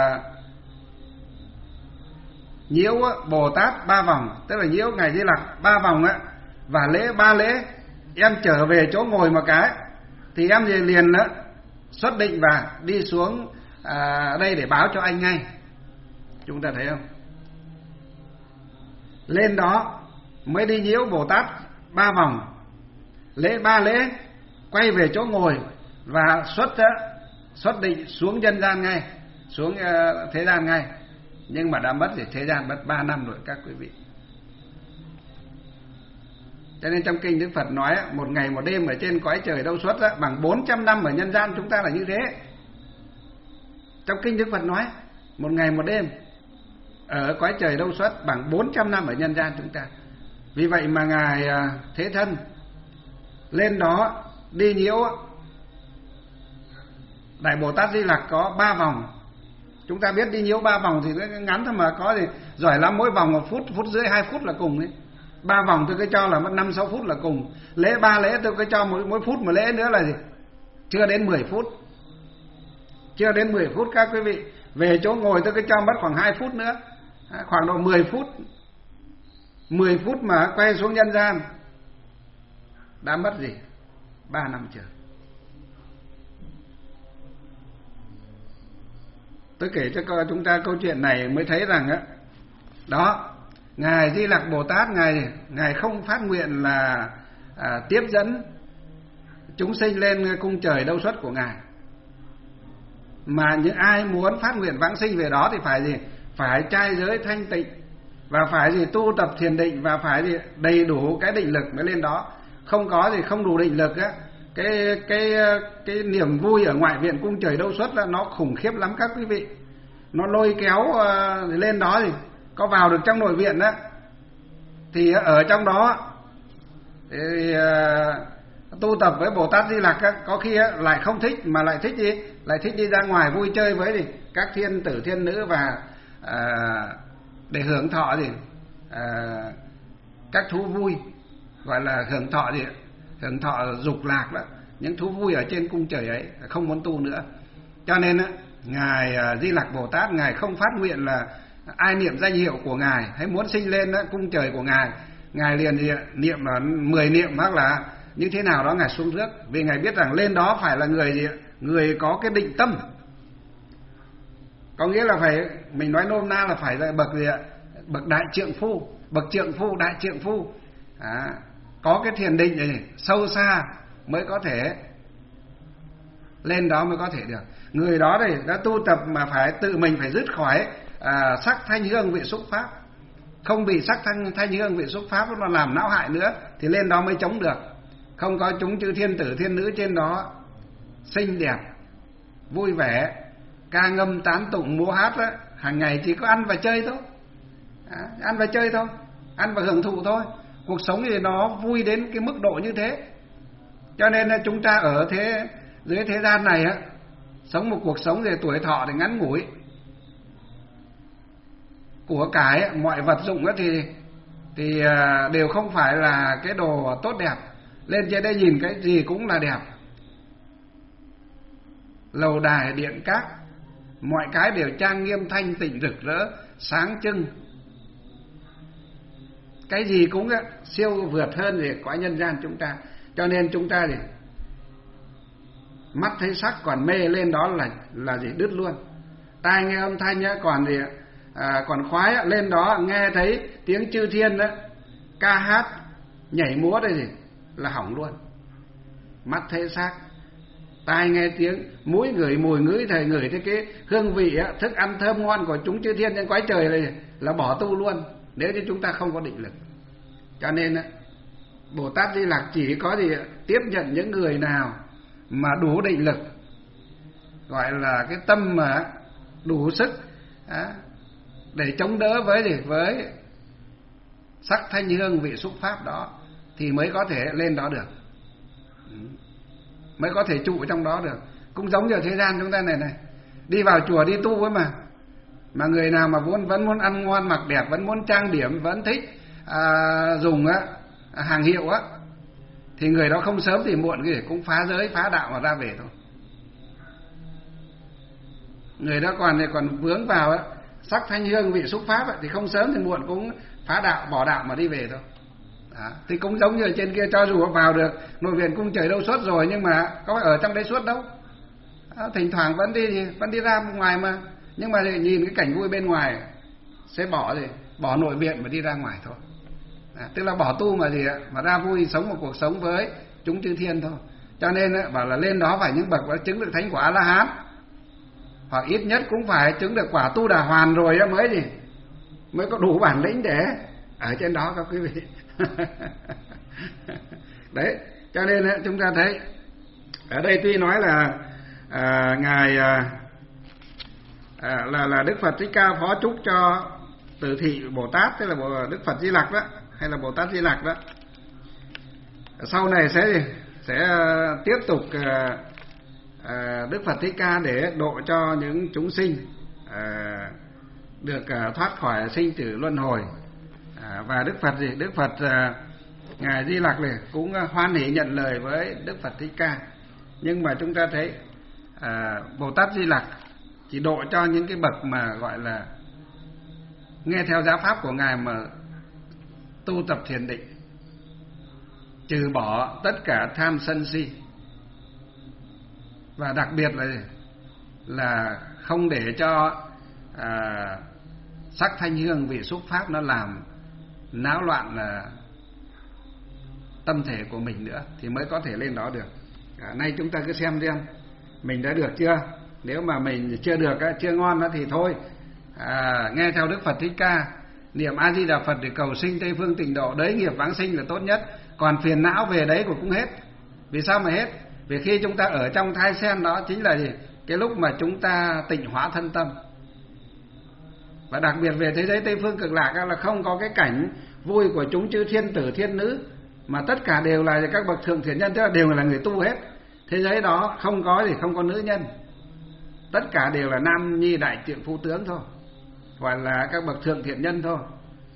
nhiễu Bồ Tát 3 vòng, tức là nhiễu ngài Di Lặc 3 vòng và lễ 3 lễ em trở về chỗ ngồi một cái thì em liền đó xuất định và đi xuống đây để báo cho anh ngay. Chúng ta thấy không? Lên đó mới đi nhiễu Bồ Tát 3 vòng, lễ 3 lễ, quay về chỗ ngồi và xuất định xuống nhân gian ngay, xuống thế gian ngay. Nhưng mà đã mất thì thế gian mất 3 năm rồi các quý vị. Cho nên trong kinh Đức Phật nói một ngày một đêm ở trên cõi trời đâu xuất bằng 400 năm ở nhân gian chúng ta là như thế. Trong kinh Đức Phật nói một ngày một đêm ở cõi trời đâu xuất bằng 400 năm ở nhân gian chúng ta. Vì vậy mà Ngài Thế Thân lên đó đi nhiễu Đại Bồ Tát Di Lặc có 3 vòng. Chúng ta biết đi nhiễu 3 vòng thì nó ngắn thôi mà, có thì giỏi lắm mỗi vòng 1 phút, phút rưỡi, 2 phút là cùng đấy. 3 vòng tôi cứ cho là mất 5-6 phút là cùng. Lễ 3 lễ tôi cứ cho mỗi phút một lễ nữa là gì? Chưa đến 10 phút. Chưa đến 10 phút các quý vị. Về chỗ ngồi tôi cứ cho mất khoảng 2 phút nữa, khoảng độ 10 phút. 10 phút mà quay xuống nhân gian đã mất gì? 3 năm trời. Tôi kể cho chúng ta câu chuyện này mới thấy rằng đó, Ngài Di Lặc Bồ Tát Ngài không phát nguyện là tiếp dẫn chúng sinh lên cung trời đâu xuất của Ngài, mà những ai muốn phát nguyện vãng sinh về đó thì phải gì? Phải trai giới thanh tịnh và phải gì? Tu tập thiền định và phải gì? Đầy đủ cái định lực mới lên đó. Không có gì, không đủ định lực cái niềm vui ở ngoại viện cung trời đâu xuất là nó khủng khiếp lắm các quý vị. Nó lôi kéo lên đó thì có vào được trong nội viện thì ở trong đó thì tu tập với Bồ Tát Di Lặc có khi lại không thích, mà lại thích gì? Lại thích đi ra ngoài vui chơi với gì? Các thiên tử thiên nữ và để hưởng thọ gì? Các thú vui, gọi là hưởng thọ gì? Hưởng thọ dục lạc đó, những thú vui ở trên cung trời ấy, không muốn tu nữa. Cho nên Ngài Di Lặc Bồ Tát Ngài không phát nguyện là ai niệm danh hiệu của Ngài hay muốn sinh lên cung trời của Ngài liền niệm là 10 niệm hoặc là như thế nào đó Ngài xuống rước, vì Ngài biết rằng lên đó phải là người có cái định tâm. Có nghĩa là phải, mình nói nôm na là phải là bậc gì ạ? Bậc đại trượng phu, bậc trượng phu, đại trượng phu. Có cái thiền định này sâu xa mới có thể lên đó, mới có thể được. Người đó này đã tu tập mà phải tự mình phải dứt khỏi sắc thanh hương vị xúc pháp, không bị sắc thanh hương vị xúc pháp nó làm não hại nữa thì lên đó mới chống được. Không có chúng chư thiên tử thiên nữ trên đó xinh đẹp, vui vẻ, ca ngâm tán tụng múa hát đó, hàng ngày chỉ có ăn và chơi thôi. Ăn và chơi thôi, ăn và hưởng thụ thôi. Cuộc sống thì nó vui đến cái mức độ như thế. Cho nên là chúng ta ở dưới thế gian này sống một cuộc sống thì tuổi thọ thì ngắn ngủi. Của cải mọi vật dụng thì đều không phải là cái đồ tốt đẹp. Lên trên đây nhìn cái gì cũng là đẹp. Lầu đài điện các, mọi cái đều trang nghiêm thanh tịnh rực rỡ sáng trưng. Cái gì cũng siêu vượt hơn thì cõi nhân gian chúng ta. Cho nên chúng ta thì mắt thấy sắc còn mê, lên đó là gì? Đứt luôn. Tai nghe âm thanh còn gì? Còn khoái, lên đó nghe thấy tiếng chư thiên ca hát nhảy múa đây gì? Là hỏng luôn. Mắt thấy sắc, tai nghe tiếng, mũi ngửi mùi, ngửi thấy cái hương vị thức ăn thơm ngon của chúng chư thiên trên cõi trời này là bỏ tu luôn, nếu như chúng ta không có định lực. Cho nên Bồ Tát Di Lặc chỉ có gì? Tiếp nhận những người nào mà đủ định lực, gọi là cái tâm mà đủ sức để chống đỡ với sắc thanh hương vị xúc pháp đó thì mới có thể lên đó được, mới có thể trụ trong đó được. Cũng giống như thế gian chúng ta này đi vào chùa đi tu ấy mà người nào mà vẫn muốn ăn ngon mặc đẹp, vẫn muốn trang điểm, vẫn thích dùng hàng hiệu thì người đó không sớm thì muộn gì cũng phá giới phá đạo mà ra về thôi. Người đó còn vướng vào sắc thanh hương vị xúc pháp thì không sớm thì muộn cũng phá đạo bỏ đạo mà đi về thôi. Thì cũng giống như ở trên kia, cho dù vào được nội viện cung trời đâu suốt rồi, nhưng mà có ở trong đấy suốt đâu. Thỉnh thoảng vẫn đi ra ngoài mà, nhưng mà nhìn cái cảnh vui bên ngoài sẽ bỏ nội viện mà đi ra ngoài thôi. Tức là bỏ tu mà mà ra vui sống một cuộc sống với chúng chư thiên thôi. Cho nên bảo là lên đó phải những bậc đã chứng được thánh quả A-la-hán, hoặc ít nhất cũng phải chứng được quả tu đà hoàn rồi mới có đủ bản lĩnh để ở trên đó các quý vị. Đấy, cho nên chúng ta thấy ở đây tuy nói là ngài là Đức Phật Thích Ca phó chúc cho Tử Thị Bồ Tát, tức là Đức Phật Di Lặc đó, hay là Bồ Tát Di Lặc đó, sau này sẽ tiếp tục Đức Phật Thích Ca để độ cho những chúng sinh được thoát khỏi sinh tử luân hồi. Và Đức Phật ngài Di Lặc này cũng hoan hỷ nhận lời với Đức Phật Thích Ca. Nhưng mà chúng ta thấy Bồ Tát Di Lặc chỉ độ cho những cái bậc mà gọi là nghe theo giáo pháp của ngài mà tu tập thiền định, trừ bỏ tất cả tham sân si, và đặc biệt là không để cho sắc thanh hương vị xúc pháp nó làm náo loạn tâm thể của mình nữa, thì mới có thể lên đó được. Nay chúng ta cứ xem mình đã được chưa. Nếu mà mình chưa được, chưa ngon thì thôi, nghe theo Đức Phật Thích Ca, niệm A Di Đà Phật để cầu sinh Tây phương tịnh độ, đấy nghiệp vãng sinh là tốt nhất. Còn phiền não về đấy cũng hết. Vì sao mà hết? Vì khi chúng ta ở trong thai sen đó chính là cái lúc mà chúng ta tịnh hóa thân tâm. Và đặc biệt về thế giới Tây phương cực lạc là không có cái cảnh vui của chúng chư thiên tử thiên nữ, mà tất cả đều là các bậc thượng thiện nhân, tức là đều là người tu hết. Thế giới đó không có nữ nhân, tất cả đều là nam nhi đại trượng phu tướng thôi, gọi là các bậc thượng thiện nhân thôi.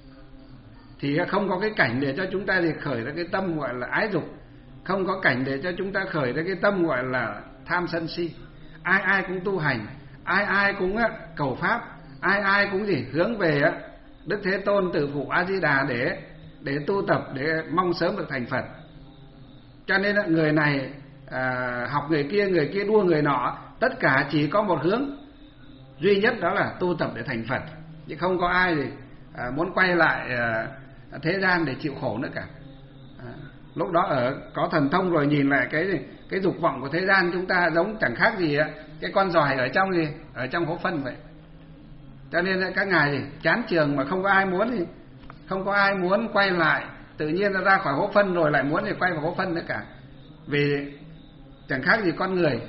Thì không có cái cảnh để cho chúng ta khởi ra cái tâm gọi là ái dục, không có cảnh để cho chúng ta khởi ra cái tâm gọi là tham sân si. Ai cũng tu hành, ai cũng cầu pháp, ai cũng hướng về Đức Thế Tôn Tử Phụ A Di Đà để tu tập, để mong sớm được thành Phật. Cho nên người này học người kia đua người nọ, tất cả chỉ có một hướng duy nhất, đó là tu tập để thành Phật, chứ không có ai muốn quay lại thế gian để chịu khổ nữa cả. Lúc đó có thần thông rồi, nhìn lại cái dục vọng của thế gian, chúng ta giống chẳng khác gì cái con giòi ở trong hố phân vậy. Cho nên các ngài chán trường mà không có ai muốn quay lại, tự nhiên ra khỏi hố phân rồi lại muốn quay vào hố phân nữa cả. Vì chẳng khác gì con người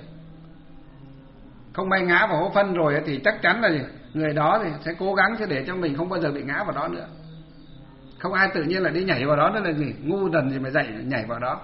không may ngã vào hố phân rồi thì chắc chắn là người đó sẽ cố gắng để cho mình không bao giờ bị ngã vào đó nữa. Không ai tự nhiên là đi nhảy vào đó nữa, là gì ngu đần gì mà dạy nhảy vào đó.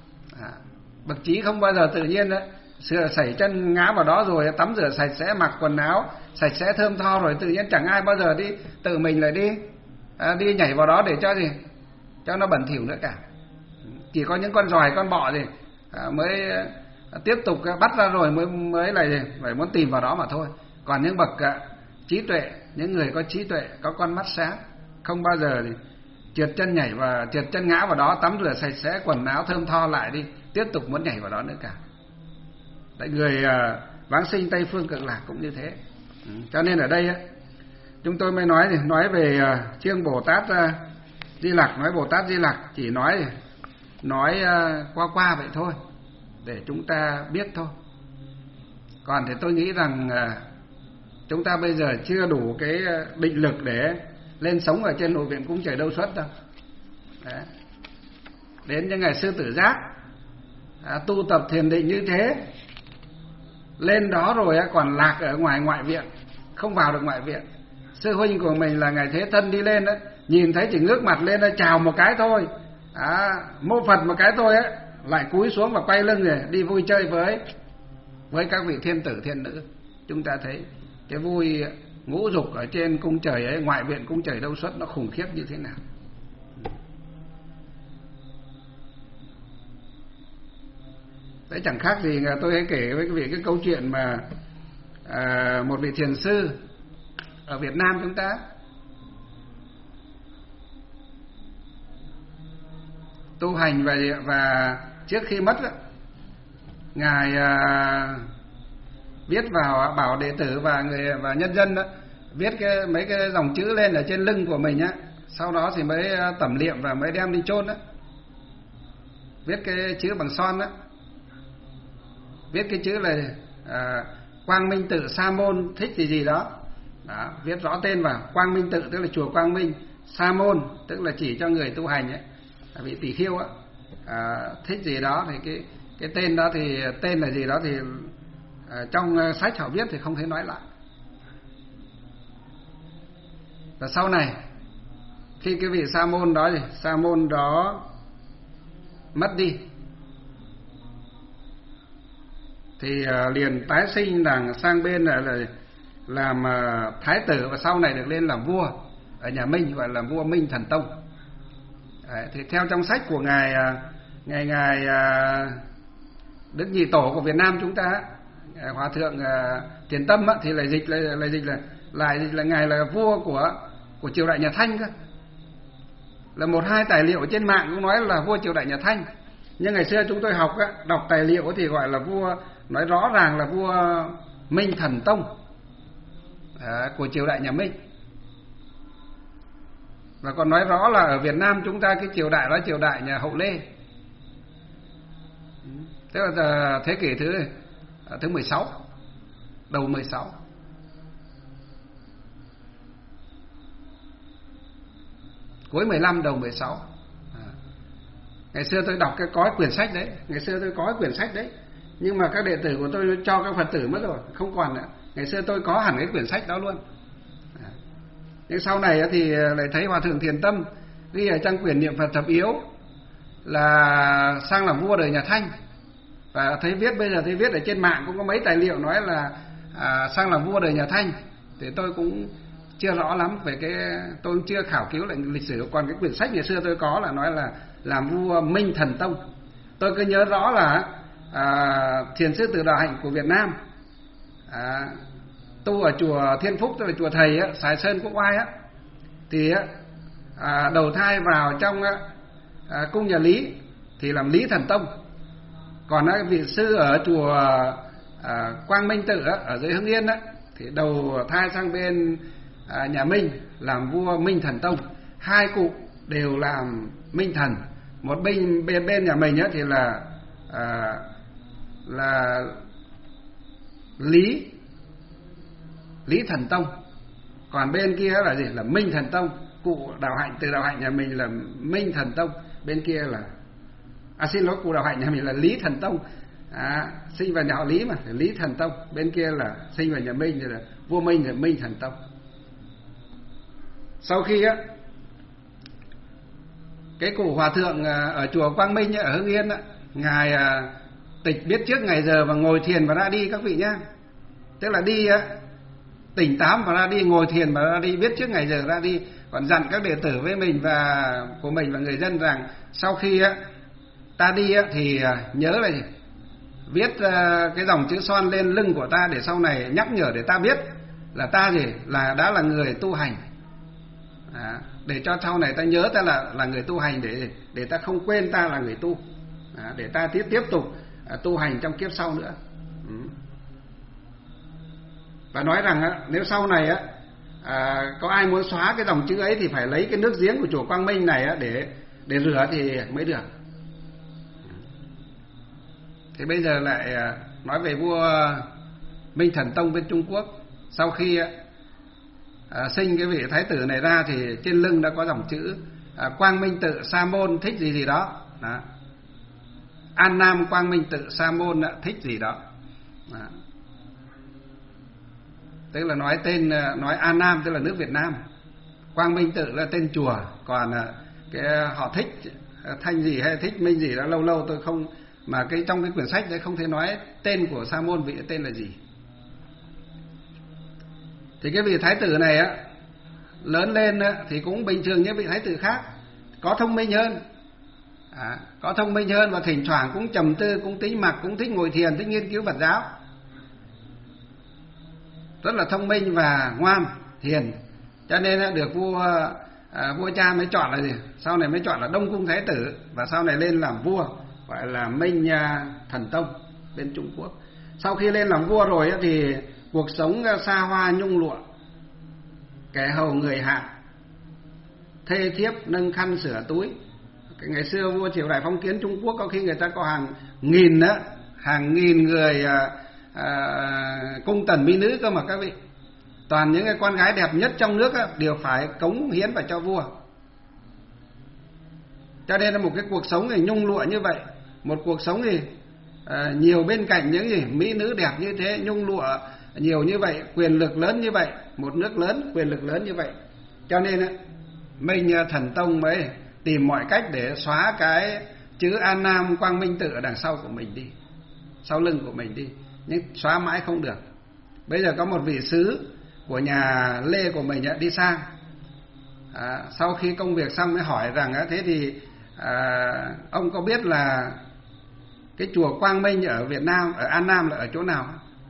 Bậc trí không bao giờ tự nhiên sẩy chân ngã vào đó rồi tắm rửa sạch sẽ, mặc quần áo sạch sẽ thơm tho rồi tự nhiên chẳng ai bao giờ tự mình lại đi nhảy vào đó để cho nó bẩn thỉu nữa cả. Chỉ có những con giòi con bọ mới tiếp tục bắt ra rồi mới là phải muốn tìm vào đó mà thôi. Còn những bậc trí tuệ, những người có trí tuệ, có con mắt sáng, không bao giờ trượt chân ngã vào đó, tắm rửa sạch sẽ, quần áo thơm tho lại tiếp tục muốn nhảy vào đó nữa cả. Tại người vãng sinh Tây phương cực lạc cũng như thế. Cho nên ở đây chúng tôi mới nói về chương Bồ Tát Di Lặc. Nói Bồ Tát Di Lặc chỉ nói qua vậy thôi, để chúng ta biết thôi. Còn thì tôi nghĩ rằng chúng ta bây giờ chưa đủ cái định lực để lên sống ở trên nội viện cung trời đâu xuất đâu. Đấy. Đến những ngày Sư Tử Giác tu tập thiền định như thế, lên đó rồi còn lạc ở ngoài ngoại viện, không vào được ngoại viện. Sư huynh của mình là Ngài Thế Thân đi lên nhìn thấy chỉ ngước mặt lên chào một cái thôi, mô Phật một cái thôi lại cúi xuống và quay lưng rồi đi vui chơi với các vị thiên tử thiên nữ. Chúng ta thấy cái vui ngũ dục ở trên cung trời ấy, ngoại viện cung trời đâu xuất, nó khủng khiếp như thế nào. Đấy, chẳng khác gì tôi hãy kể với quý vị cái câu chuyện mà một vị thiền sư ở Việt Nam chúng ta tu hành và trước khi mất đó, ngài viết vào bảo đệ tử và nhân dân đó, viết mấy cái dòng chữ lên ở trên lưng của mình á, sau đó thì mới tẩm liệm và mới đem đi chôn đó. Viết cái chữ bằng son đó, viết cái chữ là Quang Minh Tự Sa Môn thích gì đó. Đó, viết rõ tên vào. Quang Minh Tự tức là chùa Quang Minh, Sa Môn tức là chỉ cho người tu hành ấy, vị tỷ khiêu á, thích gì đó thì cái tên đó thì tên là gì đó thì trong sách họ viết thì không thể nói lại. Và sau này khi cái vị Sa Môn đó mất đi thì liền tái sinh sang bên là làm thái tử, và sau này được lên làm vua ở nhà Minh, gọi là vua Minh Thần Tông. Đấy, thì theo trong sách của ngài Đức Nhị Tổ của Việt Nam chúng ta, Hòa thượng Thiền Tâm á, thì lại dịch là ngài là vua của triều đại nhà Thanh cơ. Là một hai tài liệu trên mạng cũng nói là vua triều đại nhà Thanh, nhưng ngày xưa chúng tôi đọc tài liệu thì gọi là vua, nói rõ ràng là vua Minh Thần Tông của triều đại nhà Minh. Và còn nói rõ là ở Việt Nam chúng ta cái triều đại đó triều đại nhà Hậu Lê, tức là thế kỷ thứ 16, đầu 16. Cuối 15 đầu 16. Ngày xưa tôi đọc có quyển sách đấy, nhưng mà các đệ tử của tôi cho các Phật tử mất rồi, không còn nữa. Ngày xưa tôi có hẳn cái quyển sách đó luôn. Nhưng sau này thì lại thấy Hòa thượng Thiền Tâm ghi ở trong quyển Niệm Phật Thập Yếu là sang làm vua đời nhà Thanh. Và bây giờ thấy viết ở trên mạng cũng có mấy tài liệu nói là sang làm vua đời nhà Thanh. Thì tôi cũng chưa rõ lắm về tôi chưa khảo cứu lại lịch sử. Còn cái quyển sách ngày xưa tôi có là nói là làm vua Minh Thần Tông. Tôi cứ nhớ rõ là Thiền sư Từ Đạo Hạnh của Việt Nam tu ở chùa Thiên Phúc, tức là chùa thầy á, Sài Sơn Quốc Oai á, thì đầu thai vào trong cung nhà Lý thì làm Lý Thần Tông. Còn vị sư ở chùa Quang Minh Tự á, ở dưới Hưng Yên á, thì đầu thai sang bên nhà Minh làm vua Minh Thần Tông. Hai cụ đều làm Minh Thần. Một bên nhà mình á thì là Lý Thần Tông, còn bên kia là gì, là Minh Thần Tông. Cụ Đạo Hạnh, Từ Đạo Hạnh nhà mình là Minh Thần Tông, bên kia là cụ Đạo Hạnh nhà mình là Lý Thần Tông, sinh vào nhà họ Lý mà, Lý Thần Tông. Bên kia là sinh vào nhà Minh thì là vua Minh, là Minh Thần Tông. Sau khi á, cái cụ hòa thượng ở chùa Quang Minh ở Hưng Yên á, ngài tịch biết trước ngày giờ và ngồi thiền và ra đi các vị nhá. Tức là đi á, tỉnh táo và ra đi, ngồi thiền và ra đi, biết trước ngày giờ ra đi. Còn dặn các đệ tử với mình và của mình và người dân rằng sau khi á ta đi á thì nhớ là viết cái dòng chữ son lên lưng của ta để sau này nhắc nhở để ta biết là ta đã là người tu hành. Để cho sau này ta nhớ ta là người tu hành, để ta không quên ta là người tu, để ta tiếp tục tu hành trong kiếp sau nữa. Và nói rằng nếu sau này có ai muốn xóa cái dòng chữ ấy thì phải lấy cái nước giếng của chùa Quang Minh này để rửa thì mới được. Thì bây giờ lại nói về vua Minh Thần Tông bên Trung Quốc. Sau khi sinh cái vị thái tử này ra thì trên lưng đã có dòng chữ Quang Minh Tự Sa Môn thích gì đó. An Nam Quang Minh Tự Sa Môn thích gì đó. Tức là nói An Nam tức là nước Việt Nam, Quang Minh Tự là tên chùa, còn cái họ thích Thanh gì hay thích Minh gì đó lâu tôi không, mà trong cái quyển sách đấy không thể nói tên của Sa Môn vị tên là gì. Thì cái vị thái tử này lớn lên thì cũng bình thường như vị thái tử khác, có thông minh hơn, và thỉnh thoảng cũng trầm tư, cũng tính mặc, cũng thích ngồi thiền, thích nghiên cứu Phật giáo, rất là thông minh và ngoan hiền, cho nên được vua vua cha mới chọn là gì? Sau này mới chọn là Đông Cung Thái Tử, và sau này lên làm vua gọi là Minh Thần Tông bên Trung Quốc. Sau khi lên làm vua rồi thì cuộc sống xa hoa nhung lụa, kẻ hầu người hạ, thê thiếp nâng khăn sửa túi. Ngày xưa vua triều đại phong kiến Trung Quốc có khi người ta có hàng nghìn người cung tần mỹ nữ cơ mà các vị. Toàn những cái con gái đẹp nhất trong nước đều phải cống hiến vào cho vua. Cho nên là một cái cuộc sống thì nhung lụa như vậy, một cuộc sống thì nhiều bên cạnh những gì mỹ nữ đẹp như thế, nhung lụa nhiều như vậy, quyền lực lớn như vậy, một nước lớn quyền lực lớn như vậy. Cho nên Minh Thần Tông mới tìm mọi cách để xóa cái chữ An Nam Quang Minh Tự ở đằng sau của mình đi, sau lưng của mình đi, nhưng xóa mãi không được. Bây giờ có một vị sứ của nhà Lê của mình đi sang, sau khi công việc xong mới hỏi rằng thế thì ông có biết là cái chùa Quang Minh ở Việt Nam, ở An Nam là ở chỗ nào?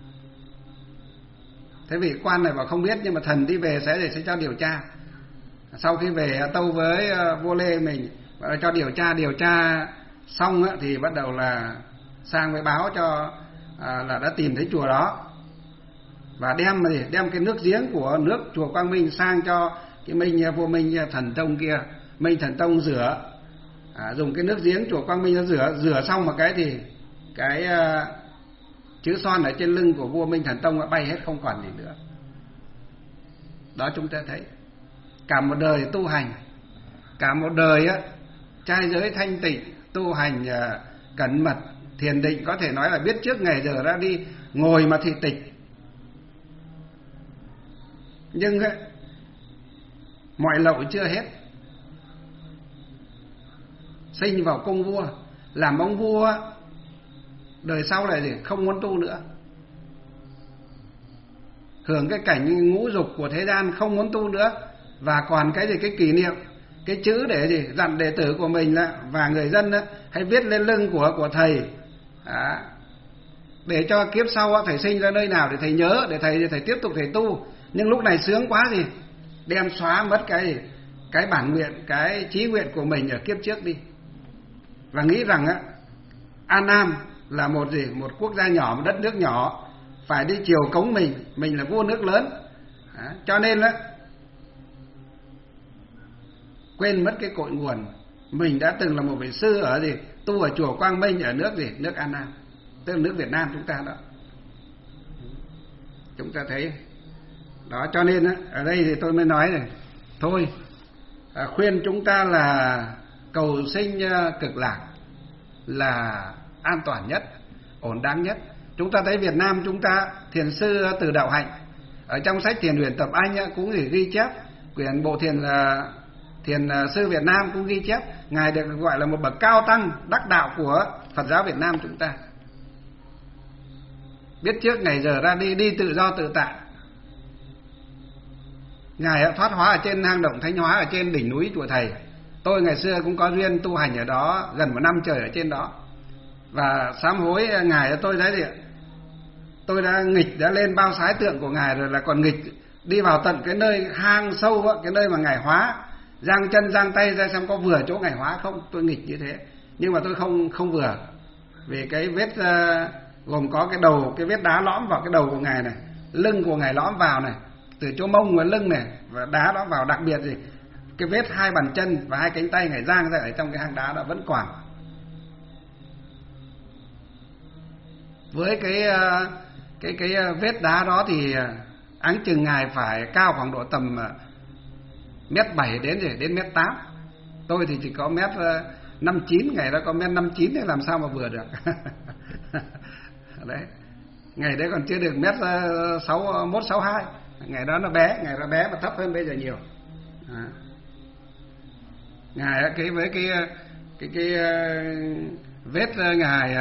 Thế vị quan này bảo không biết, nhưng mà thần đi về sẽ cho điều tra. Sau khi về tâu với vua Lê mình cho điều tra xong thì bắt đầu là sang với báo cho là đã tìm thấy chùa đó, và đem cái nước giếng của nước chùa Quang Minh sang cho cái vua Minh Thần Tông kia. Minh Thần Tông rửa, dùng cái nước giếng chùa Quang Minh rửa xong một cái thì cái chữ son ở trên lưng của vua Minh Thần Tông đã bay hết, không còn gì nữa. Đó, chúng ta thấy cả một đời tu hành, cả một đời trai giới thanh tịnh, tu hành cẩn mật, thiền định, có thể nói là biết trước ngày giờ ra đi, ngồi mà thì tịch. Nhưng mọi lậu chưa hết, sinh vào cung vua, làm ông vua, đời sau này thì không muốn tu nữa, hưởng cái cảnh ngũ dục của thế gian, không muốn tu nữa. Và còn cái kỷ niệm, cái chữ để dặn đệ tử của mình và người dân hãy viết lên lưng của thầy, để cho kiếp sau thầy sinh ra nơi nào để thầy nhớ, để thầy tiếp tục thầy tu. Nhưng lúc này sướng quá gì, đem xóa mất cái bản nguyện, cái chí nguyện của mình ở kiếp trước đi, và nghĩ rằng An Nam là một quốc gia nhỏ, một đất nước nhỏ, phải đi chiều cống mình là vua nước lớn. Cho nên quên mất cái cội nguồn. Mình đã từng là một vị sư tu ở chùa Quang Minh ở nước An Nam, tức là nước Việt Nam chúng ta đó. Chúng ta thấy đó, cho nên ở đây thì tôi mới nói này, thôi khuyên chúng ta là cầu sinh cực lạc là an toàn nhất, ổn đáng nhất. Chúng ta thấy Việt Nam chúng ta, thiền sư Từ Đạo Hạnh ở trong sách Thiền Huyền Tập Anh cũng ghi chép, quyển bộ Thiền sư Việt Nam cũng ghi chép, ngài được gọi là một bậc cao tăng đắc đạo của Phật giáo Việt Nam chúng ta. Biết trước ngày giờ ra đi tự do tự tại. Ngài thoát hóa ở trên hang động Thánh Hóa, ở trên đỉnh núi chùa Thầy. Tôi ngày xưa cũng có duyên tu hành ở đó gần 1 năm trời ở trên đó. Và sám hối ngài, tôi đã lên bao sái tượng của ngài rồi, là còn nghịch đi vào tận cái nơi hang sâu, cái nơi mà ngài hóa, giang chân giang tay ra xem có vừa chỗ ngài hóa không. Tôi nghịch như thế, nhưng mà tôi không vừa, vì cái vết gồm có cái vết đá lõm vào cái đầu của ngài này, lưng của ngài lõm vào này, từ chỗ mông và lưng này, và đá lõm vào. Đặc biệt gì, cái vết 2 bàn chân và 2 cánh tay ngài giang ra ở trong cái hang đá đó vẫn còn. Với cái vết đá đó thì áng chừng ngài phải cao khoảng độ tầm 1m7 đến 1m8. Tôi thì chỉ có 1m59, ngày đó có 1m59 thì làm sao mà vừa được. Đấy, ngày đấy còn chưa được 1m61-62, ngày đó nó bé, mà thấp hơn bây giờ nhiều. Ngài với cái vết ngài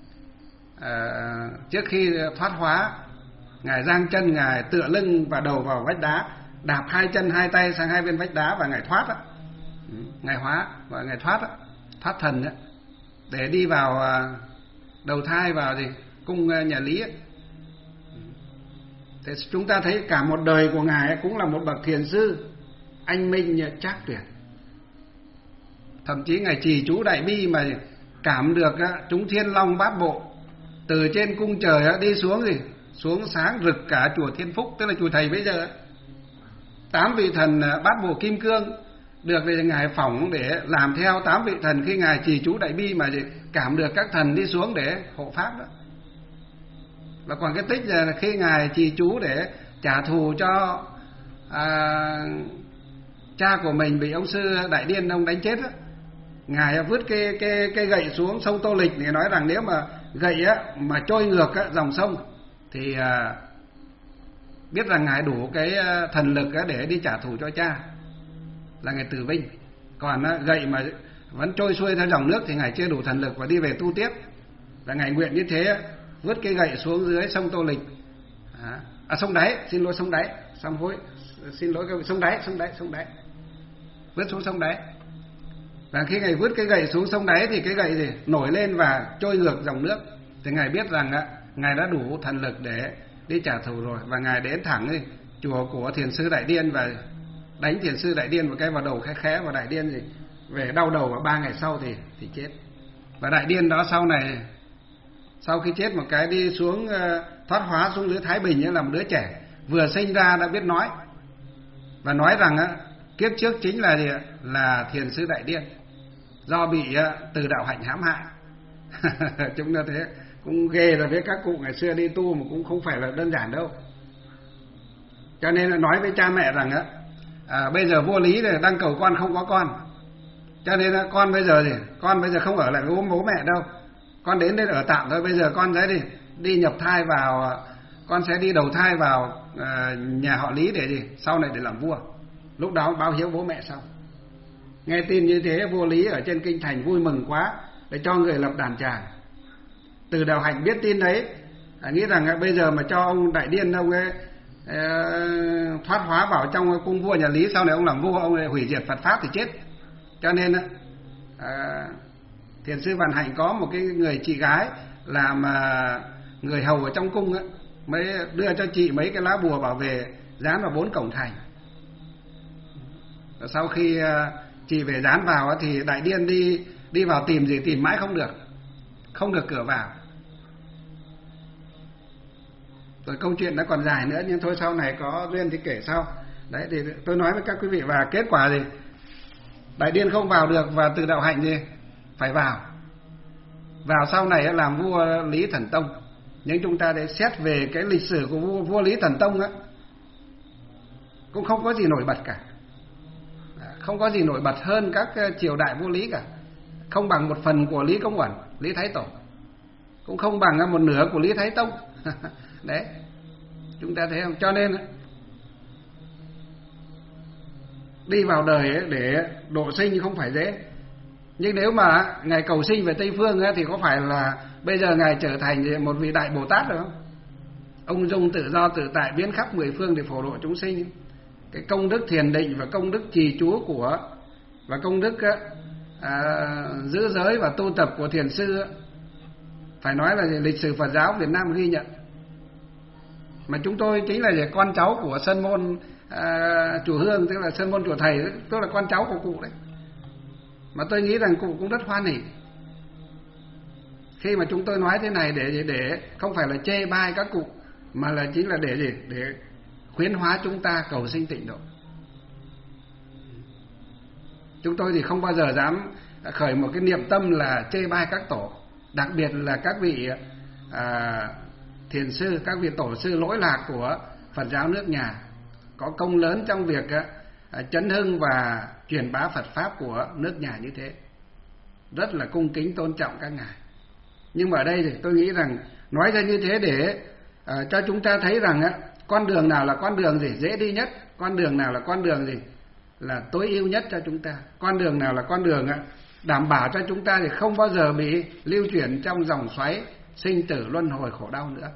trước khi thoát hóa, ngài giang chân, ngài tựa lưng và đầu vào vách đá, đạp 2 chân 2 tay sang 2 bên vách đá, và ngài thoát ngài hóa và ngài thoát thần để đi vào đầu thai, vào cung nhà Lý Thế chúng ta thấy cả một đời của ngài cũng là một bậc thiền sư anh minh trác tuyệt. Thậm chí ngài trì chú đại bi mà cảm được chúng thiên long bát bộ từ trên cung trời đi xuống xuống sáng rực cả chùa Thiên Phúc, tức là chùa thầy bây giờ. 8 vị thần bát bộ kim cương được thì ngài phỏng để làm theo 8 vị thần khi ngài trì chú đại bi mà cảm được các thần đi xuống để hộ pháp đó. Và còn cái tích là khi ngài trì chú để trả thù cho cha của mình bị ông sư Đại Điên ông đánh chết đó, ngài vứt cái gậy xuống sông Tô Lịch để nói rằng nếu mà gậy mà trôi ngược dòng sông thì biết rằng ngài đủ cái thần lực để đi trả thù cho cha, là ngài tử vinh. Còn gậy mà vẫn trôi xuôi theo dòng nước thì ngài chưa đủ thần lực và đi về tu tiếp. Là ngài nguyện như thế, vứt cái gậy xuống dưới sông Tô Lịch, sông Đáy, xin lỗi sông Đáy, xin lỗi sông Đáy, vứt xuống sông Đáy. Và khi ngài vứt cái gậy xuống sông Đáy thì cái gậy gì nổi lên và trôi ngược dòng nước, thì ngài biết rằng ngài đã đủ thần lực để đi trả thù rồi, và ngài đến thẳng chùa của Thiền sư Đại Điên và đánh Thiền sư Đại Điên một cái vào đầu khẽ, và Đại Điên về đau đầu, và 3 ngày sau thì chết. Và Đại Điên đó sau này, sau khi chết một cái đi xuống thoát hóa xuống dưới Thái Bình là một đứa trẻ vừa sinh ra đã biết nói, và nói rằng kiếp trước chính là Thiền sư Đại Điên do bị Từ Đạo Hạnh hãm hại. Chúng ta thế cũng ghê rồi, với các cụ ngày xưa đi tu mà cũng không phải là đơn giản đâu. Cho nên là nói với cha mẹ rằng bây giờ vua Lý này đang cầu con không có con, cho nên con bây giờ không ở lại với bố mẹ đâu, con đến đây ở tạm thôi. Bây giờ con sẽ đi nhập thai vào, con sẽ đi đầu thai vào nhà họ Lý để sau này để làm vua, lúc đó báo hiếu bố mẹ xong. Nghe tin như thế, vua Lý ở trên kinh thành vui mừng quá, để cho người lập đàn tràng. Từ Đạo Hạnh biết tin đấy, nghĩ rằng bây giờ mà cho ông Đại Điên ông ấy thoát hóa vào trong cung vua nhà Lý, sau này ông làm vua, ông ấy hủy diệt Phật pháp thì chết. Cho nên Thiền sư Vạn Hạnh có một cái người chị gái làm người hầu ở trong cung mới đưa cho chị mấy cái lá bùa bảo vệ dán vào 4 cổng thành. Sau khi chị về dán vào thì Đại Điên đi vào tìm mãi không được cửa vào. Rồi câu chuyện nó còn dài nữa, nhưng thôi sau này có duyên thì kể sau. Đấy thì tôi nói với các quý vị, và kết quả gì? Đại Điên không vào được, và Từ Đạo Hạnh phải vào sau này làm vua Lý Thần Tông. Nhưng chúng ta để xét về cái lịch sử của vua Lý Thần Tông cũng không có gì nổi bật cả, không có gì nổi bật hơn các triều đại vua Lý cả, không bằng 1/10 của Lý Công Uẩn, Lý Thái Tổ, cũng không bằng 1/2 của Lý Thái Tông. Đấy, chúng ta thấy không? Cho nên đi vào đời để độ sinh không phải dễ. Nhưng nếu mà ngài cầu sinh về Tây Phương thì có phải là bây giờ ngài trở thành một vị đại Bồ Tát rồi không? Ông dung tự do tự tại biến khắp 10 phương để phổ độ chúng sinh. Cái công đức thiền định và công đức trì chú và công đức giữ giới và tu tập của thiền sư phải nói là lịch sử Phật giáo Việt Nam ghi nhận. Mà chúng tôi chính là con cháu của Sơn Môn Chùa Hương, tức là Sơn Môn Chùa Thầy, tức là con cháu của cụ đấy. Mà tôi nghĩ rằng cụ cũng rất hoan hỉ khi mà chúng tôi nói thế này, để không phải là chê bai các cụ, mà là chính là để khuyến hóa chúng ta cầu sinh tịnh độ. Chúng tôi thì không bao giờ dám khởi một cái niệm tâm là chê bai các tổ, đặc biệt là các vị thiền sư, các vị tổ sư lỗi lạc của Phật giáo nước nhà, có công lớn trong việc chấn hưng và truyền bá Phật pháp của nước nhà như thế. Rất là cung kính tôn trọng các ngài. Nhưng mà ở đây thì tôi nghĩ rằng nói ra như thế để cho chúng ta thấy rằng con đường nào là con đường dễ đi nhất, con đường nào là con đường là tối ưu nhất cho chúng ta, con đường nào là con đường đảm bảo cho chúng ta thì không bao giờ bị lưu chuyển trong dòng xoáy sinh tử luân hồi khổ đau nữa.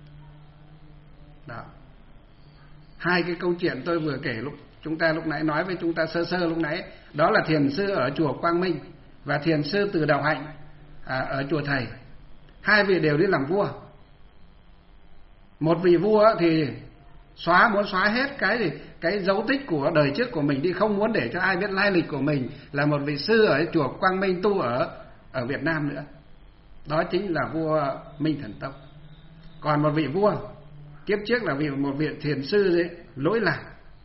Đó. 2 cái câu chuyện tôi vừa kể lúc nãy nói với chúng ta sơ lúc nãy, đó là thiền sư ở chùa Quang Minh và thiền sư Từ Đạo Hạnh ở chùa Thầy. 2 vị đều đi làm vua. Một vị vua thì muốn xóa hết cái gì, cái dấu tích của đời trước của mình đi, không muốn để cho ai biết lai lịch của mình là một vị sư ở chùa Quang Minh tu ở Việt Nam nữa. Đó chính là vua Minh Thần Tông. Còn một vị vua kiếp trước là một vị thiền sư đấy, lỗi lạc.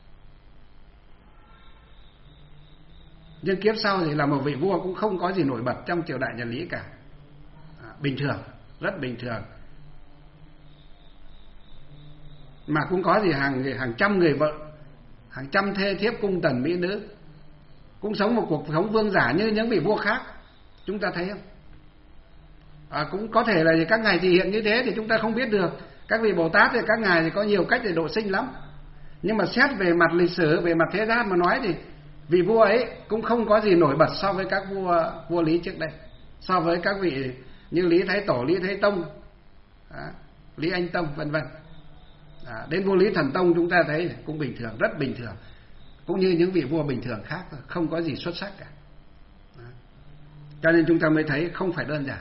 Nhưng kiếp sau thì là một vị vua cũng không có gì nổi bật trong triều đại nhà Lý cả. Bình thường, rất bình thường. Mà cũng có gì hàng trăm người vợ, hàng trăm thê thiếp cung tần mỹ nữ, cũng sống một cuộc sống vương giả như những vị vua khác. Chúng ta thấy không? Cũng có thể là các ngài thể hiện như thế thì chúng ta không biết được. Các vị Bồ Tát thì các ngài thì có nhiều cách để độ sinh lắm. Nhưng mà xét về mặt lịch sử, về mặt thế gian mà nói thì vị vua ấy cũng không có gì nổi bật so với các vua Lý trước đây, so với các vị như Lý Thái Tổ, Lý Thái Tông, Lý Anh Tông vân vân. Đến vua Lý Thần Tông chúng ta thấy cũng bình thường, rất bình thường, cũng như những vị vua bình thường khác, không có gì xuất sắc cả. Cho nên chúng ta mới thấy không phải đơn giản.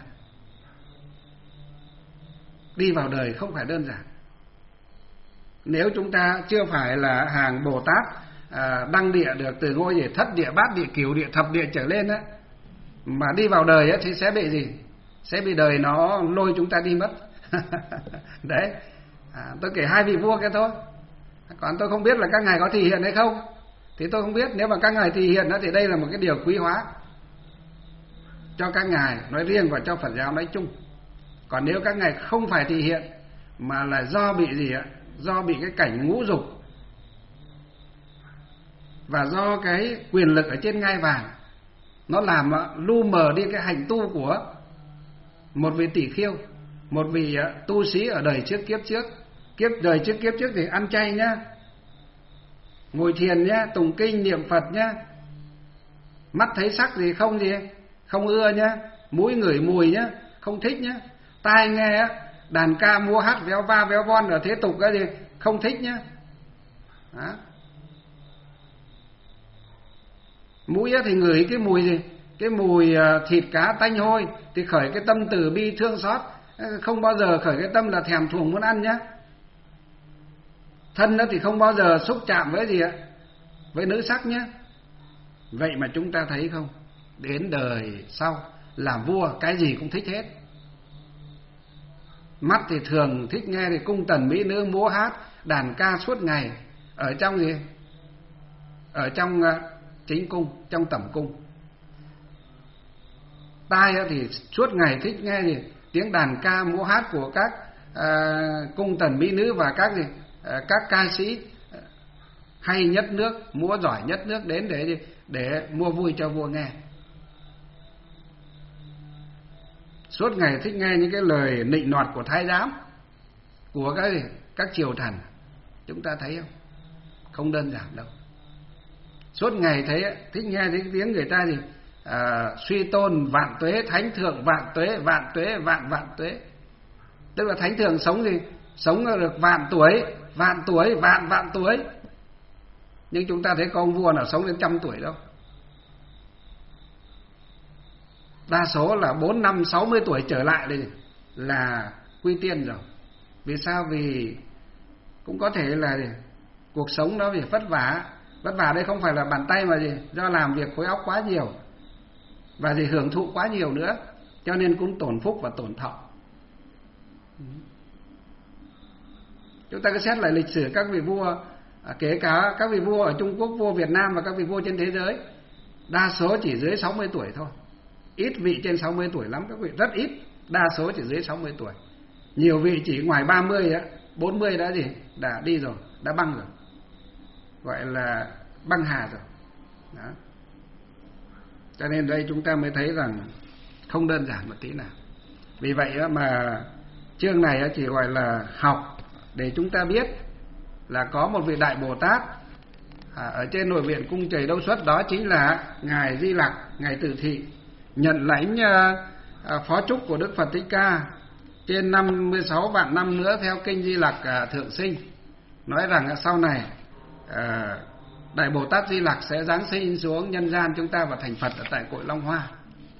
Đi vào đời không phải đơn giản. Nếu chúng ta chưa phải là hàng Bồ Tát đăng địa được từ ngôi gì thất địa, bát địa, cửu địa, thập địa trở lên á, mà đi vào đời á thì sẽ bị gì? Sẽ bị đời nó lôi chúng ta đi mất. Đấy. Tôi kể hai vị vua cái thôi. Còn tôi không biết là các ngài có thể hiện hay không thì tôi không biết. Nếu mà các ngài thể hiện đó thì đây là một cái điều quý hóa cho các ngài nói riêng và cho Phật giáo nói chung. Còn nếu các ngài không phải thể hiện mà là do bị gì ạ? Do bị cái cảnh ngũ dục và do cái quyền lực ở trên ngai vàng nó làm lu mờ đi cái hành tu của một vị tỷ khiêu, một vị tu sĩ ở đời trước kiếp trước. Đời trước kiếp trước thì ăn chay nhá, ngồi thiền nhá, tụng kinh niệm Phật nhá, mắt thấy sắc gì không ưa nhá, mũi ngửi mùi nhá, không thích nhá, tai nghe đàn ca múa hát véo va véo von ở thế tục cái gì không thích nhá. Đó. Mũi thì ngửi cái mùi gì, cái mùi thịt cá tanh hôi thì khởi cái tâm từ bi thương xót, không bao giờ khởi cái tâm là thèm thuồng muốn ăn nhá. Thân thì không bao giờ xúc chạm với gì ạ, với nữ sắc nhá. Vậy mà chúng ta thấy không, đến đời sau làm vua cái gì cũng thích hết. Mắt thì thường thích nghe thì cung tần mỹ nữ múa hát đàn ca suốt ngày ở trong gì, ở trong chính cung, trong tẩm cung. Tai thì suốt ngày thích nghe gì, tiếng đàn ca múa hát của các cung tần mỹ nữ và các gì, các ca sĩ hay nhất nước, múa giỏi nhất nước đến để mua vui cho vua nghe. Suốt ngày thích nghe những cái lời nịnh nọt của thái giám, của các triều thần. Chúng ta thấy không? Không đơn giản đâu. Suốt ngày thích nghe cái tiếng người ta gì suy tôn vạn tuế, thánh thượng vạn tuế, vạn tuế, vạn tuế. Tức là thánh thượng sống gì? Sống được vạn tuổi, vạn tuổi. Nhưng chúng ta thấy có ông vua nào sống đến 100 tuổi đâu. Đa số là 4, 5, 60 tuổi trở lại đây là quy tiên rồi. Vì sao? Vì cũng có thể là cuộc sống đó vì vất vả. Vất vả đây không phải là bàn tay mà gì, do làm việc khối óc quá nhiều và gì hưởng thụ quá nhiều nữa, cho nên cũng tổn phúc và tổn thọ. Chúng ta cứ xét lại lịch sử các vị vua, kể cả các vị vua ở Trung Quốc, vua Việt Nam và các vị vua trên thế giới, đa số chỉ dưới 60 tuổi thôi. Ít vị trên 60 tuổi lắm, các vị rất ít, đa số chỉ dưới 60 tuổi. Nhiều vị chỉ ngoài 30 á, 40 đã đi rồi, đã băng rồi. Gọi là băng hà rồi. Đó. Cho nên đây chúng ta mới thấy rằng không đơn giản một tí nào. Vì vậy mà chương này chỉ gọi là học để chúng ta biết là có một vị Đại Bồ Tát ở trên nội viện cung Trời Đâu Xuất, đó chính là Ngài Di Lặc, Ngài Tử Thị, nhận lãnh phó trúc của Đức Phật Thích Ca trên 56 vạn năm nữa theo kinh Di Lặc Thượng Sinh, nói rằng sau này Đại Bồ Tát Di Lặc sẽ giáng sinh xuống nhân gian chúng ta và thành Phật ở tại cội Long Hoa.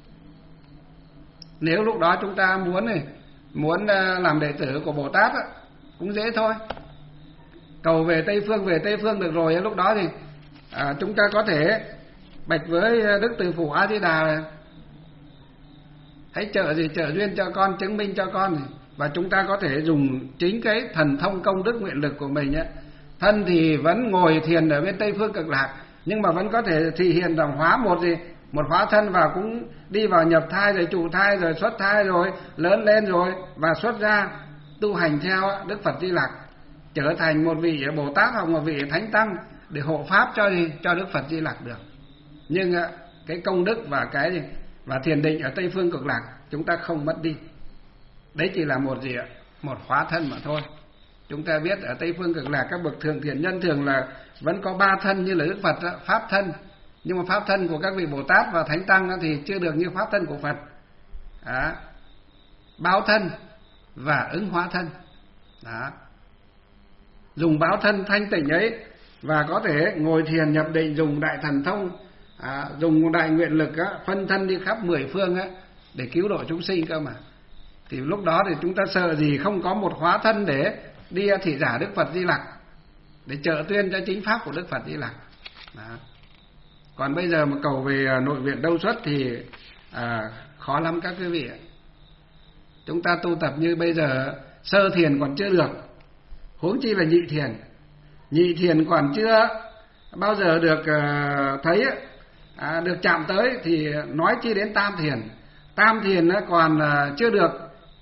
Nếu lúc đó chúng ta muốn làm đệ tử của Bồ Tát cũng dễ thôi. cầu về Tây Phương được rồi, lúc đó thì chúng ta có thể bạch với Đức Từ Phụ A Di Đà là hãy trợ duyên cho con, chứng minh cho con này. Và chúng ta có thể dùng chính cái thần thông công đức nguyện lực của mình ấy. Thân thì vẫn ngồi thiền ở bên Tây Phương Cực Lạc, nhưng mà vẫn có thể thị hiện rằng hóa một hóa thân vào, cũng đi vào nhập thai rồi trụ thai rồi xuất thai rồi lớn lên rồi và xuất ra tu hành theo Đức Phật Di Lặc, trở thành một vị Bồ Tát hoặc một vị Thánh Tăng để hộ pháp cho Đức Phật Di Lặc được. Nhưng cái công đức và thiền định ở Tây Phương Cực Lạc chúng ta không mất đi. Đấy chỉ là một hóa thân mà thôi. Chúng ta biết ở Tây Phương Cực Lạc các bậc thượng thiện nhân thường là vẫn có 3 thân như là Đức Phật đó, pháp thân. Nhưng mà pháp thân của các vị Bồ Tát và Thánh Tăng thì chưa được như pháp thân của Phật. Đó. Báo thân và ứng hóa thân. Đó. Dùng báo thân thanh tịnh ấy và có thể ngồi thiền nhập định, dùng đại thần thông, dùng đại nguyện lực phân thân đi khắp 10 phương để cứu độ chúng sinh cơ mà. Thì lúc đó thì chúng ta sợ gì không có một hóa thân để đi thị giả Đức Phật Di Lặc, để trợ tuyên cho chính pháp của Đức Phật Di Lặc. Đó. Còn bây giờ mà cầu về nội viện Đâu Xuất thì khó lắm các quý vị. Chúng ta tu tập như bây giờ sơ thiền còn chưa được, huống chi là nhị thiền. Nhị thiền còn chưa bao giờ được thấy, được chạm tới, thì nói chi đến tam thiền. Tam thiền còn chưa được,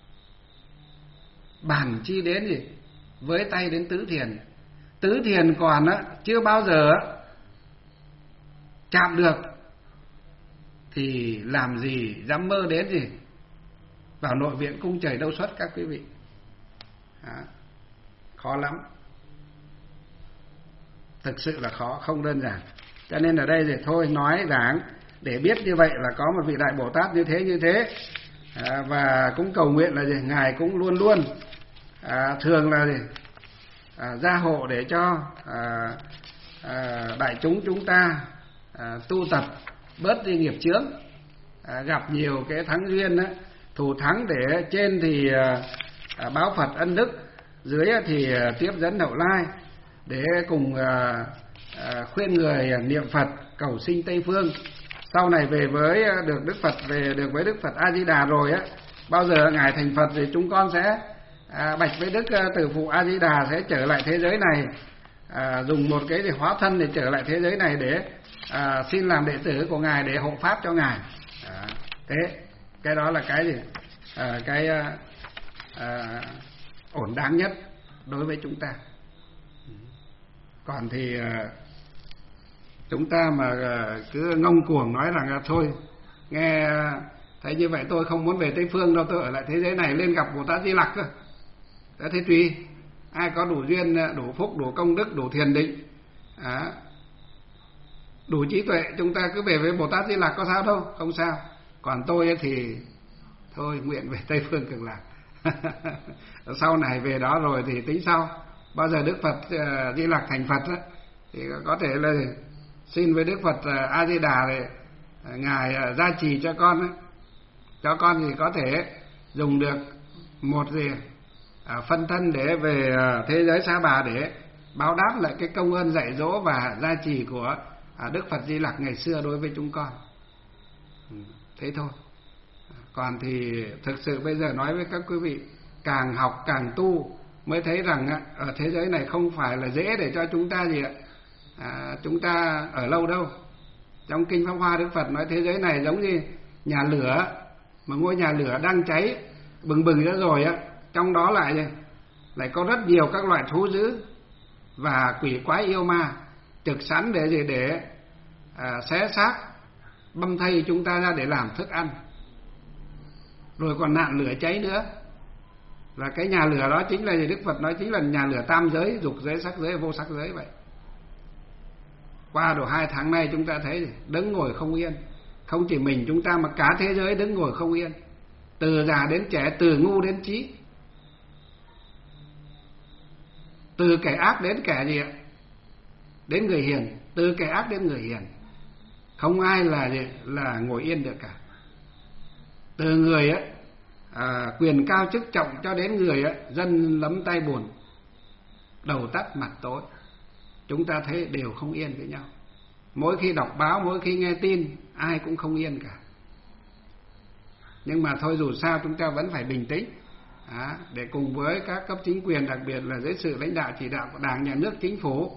bàn chi đến với tay đến tứ thiền. Tứ thiền còn chưa bao giờ chạm được, thì làm gì dám mơ đến vào nội viện cung trời Đâu Xuất các quý vị. Khó lắm, thực sự là khó, không đơn giản. Cho nên ở đây thì thôi nói giảng để biết như vậy là có một vị Đại Bồ Tát như thế. Và cũng cầu nguyện là Ngài cũng luôn luôn thường là gia hộ để cho đại chúng ta tu tập bớt đi nghiệp chướng, gặp nhiều cái thắng duyên thù thắng, để trên thì báo Phật ân đức, dưới thì tiếp dẫn hậu lai, để cùng khuyên người niệm Phật cầu sinh Tây Phương. Sau này về với được với Đức Phật A Di Đà rồi bao giờ Ngài thành Phật thì chúng con sẽ bạch với Đức Từ Phụ A Di Đà sẽ trở lại thế giới này, dùng một cái hóa thân để trở lại thế giới này để xin làm đệ tử của Ngài để hộ pháp cho Ngài. Thế cái đó là cái ổn đáng nhất đối với chúng ta. Còn thì chúng ta mà cứ ngông cuồng nói rằng là thôi, nghe thấy như vậy tôi không muốn về Tây Phương đâu, tôi ở lại thế giới này lên gặp Bồ Tát Di Lặc cơ. Thế tùy, ai có đủ duyên, đủ phúc, đủ công đức, đủ thiền định, đủ trí tuệ, chúng ta cứ về với Bồ Tát Di Lặc có sao đâu, không sao. Còn tôi thì thôi, nguyện về Tây Phương Cực Lạc. Sau này về đó rồi thì tính sau. Bao giờ Đức Phật Di Lặc thành Phật thì có thể là xin với Đức Phật A Di Đà để Ngài gia trì cho con thì có thể dùng được một phân thân để về thế giới Sa Bà để báo đáp lại cái công ơn dạy dỗ và gia trì của Đức Phật Di Lặc ngày xưa đối với chúng con. Thế thôi. Còn thì thực sự bây giờ nói với các quý vị, càng học càng tu mới thấy rằng ở thế giới này không phải là dễ để cho chúng ta chúng ta ở lâu đâu. Trong Kinh Pháp Hoa, Đức Phật nói thế giới này giống như nhà lửa, mà ngôi nhà lửa đang cháy bừng bừng ra rồi trong đó lại có rất nhiều các loại thú dữ và quỷ quái yêu ma trực sẵn để xé xác, băm thây chúng ta ra để làm thức ăn. Rồi còn nạn lửa cháy nữa. Và cái nhà lửa đó chính là Đức Phật nói chính là nhà lửa tam giới, dục giới, sắc giới, vô sắc giới vậy. Qua độ 2 tháng nay chúng ta thấy đứng ngồi không yên. Không chỉ mình chúng ta mà cả thế giới đứng ngồi không yên. Từ già đến trẻ, từ ngu đến trí, từ kẻ ác đến kẻ đến người hiền, từ kẻ ác đến người hiền. Không ai là ngồi yên được cả. Từ người quyền cao chức trọng cho đến người dân lấm tay bùn. đầu tắt mặt tối, chúng ta thấy đều không yên với nhau. Mỗi khi đọc báo, mỗi khi nghe tin, ai cũng không yên cả. Nhưng mà thôi, dù sao chúng ta vẫn phải bình tĩnh để cùng với các cấp chính quyền, đặc biệt là dưới sự lãnh đạo chỉ đạo của Đảng, Nhà nước, Chính phủ,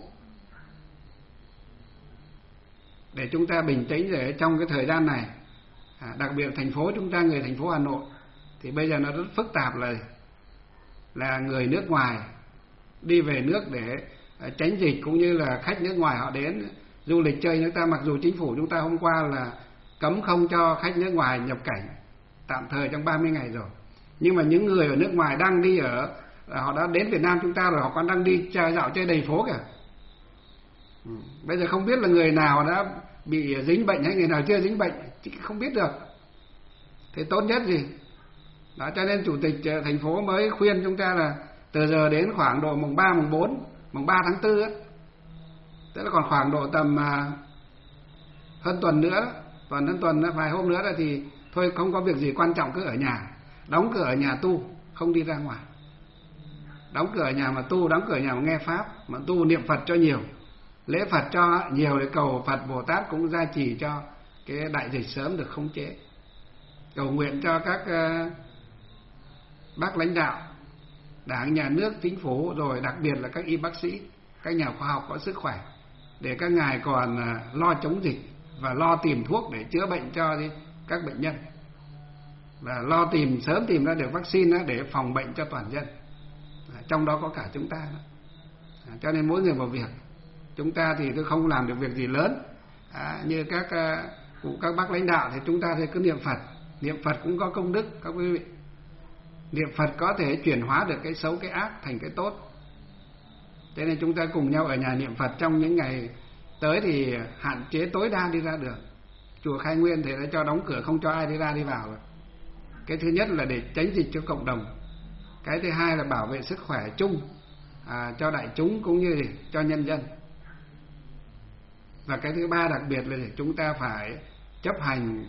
để chúng ta bình tĩnh để trong cái thời gian này, đặc biệt thành phố chúng ta, người thành phố Hà Nội thì bây giờ nó rất phức tạp, là người nước ngoài đi về nước để tránh dịch, cũng như là khách nước ngoài họ đến du lịch chơi nước ta. Mặc dù chính phủ chúng ta hôm qua là cấm không cho khách nước ngoài nhập cảnh tạm thời trong 30 ngày rồi, nhưng mà những người ở nước ngoài đang đi họ đã đến Việt Nam chúng ta rồi, họ còn đang đi dạo chơi đầy phố kìa. Bây giờ không biết là người nào đã bị dính bệnh hay người nào chưa dính bệnh, không biết được. Thế tốt nhất gì đó, cho nên chủ tịch thành phố mới khuyên chúng ta là từ giờ đến khoảng độ mùng 3, mùng 4, mùng 3 tháng 4 ấy, tức là còn khoảng độ tầm hơn tuần nữa, vài hôm nữa là thì thôi, không có việc gì quan trọng, cứ ở nhà, đóng cửa ở nhà tu, không đi ra ngoài, đóng cửa ở nhà mà tu, đóng cửa ở nhà mà nghe pháp, mà tu niệm Phật cho nhiều, lễ Phật cho nhiều, để cầu Phật Bồ Tát cũng gia trì cho cái đại dịch sớm được khống chế. Cầu nguyện cho các bác lãnh đạo Đảng, Nhà nước, Chính phủ, rồi đặc biệt là các y bác sĩ, các nhà khoa học có sức khỏe, để các ngài còn lo chống dịch và lo tìm thuốc để chữa bệnh cho các bệnh nhân, và lo sớm tìm ra được vaccine để phòng bệnh cho toàn dân, trong đó có cả chúng ta nữa. Cho nên mỗi người một việc. Chúng ta thì tôi không làm được việc gì lớn như các bác lãnh đạo, thì chúng ta thì cứ niệm Phật. Niệm Phật cũng có công đức các quý vị. Niệm Phật có thể chuyển hóa được cái xấu, cái ác thành cái tốt. Cho nên chúng ta cùng nhau ở nhà niệm Phật trong những ngày tới thì hạn chế tối đa đi ra đường. Chùa Khai Nguyên thì đã cho đóng cửa, không cho ai đi ra đi vào rồi. Cái thứ nhất là để tránh dịch cho cộng đồng. Cái thứ hai là bảo vệ sức khỏe chung cho đại chúng cũng như cho nhân dân. Và cái thứ ba đặc biệt là chúng ta phải chấp hành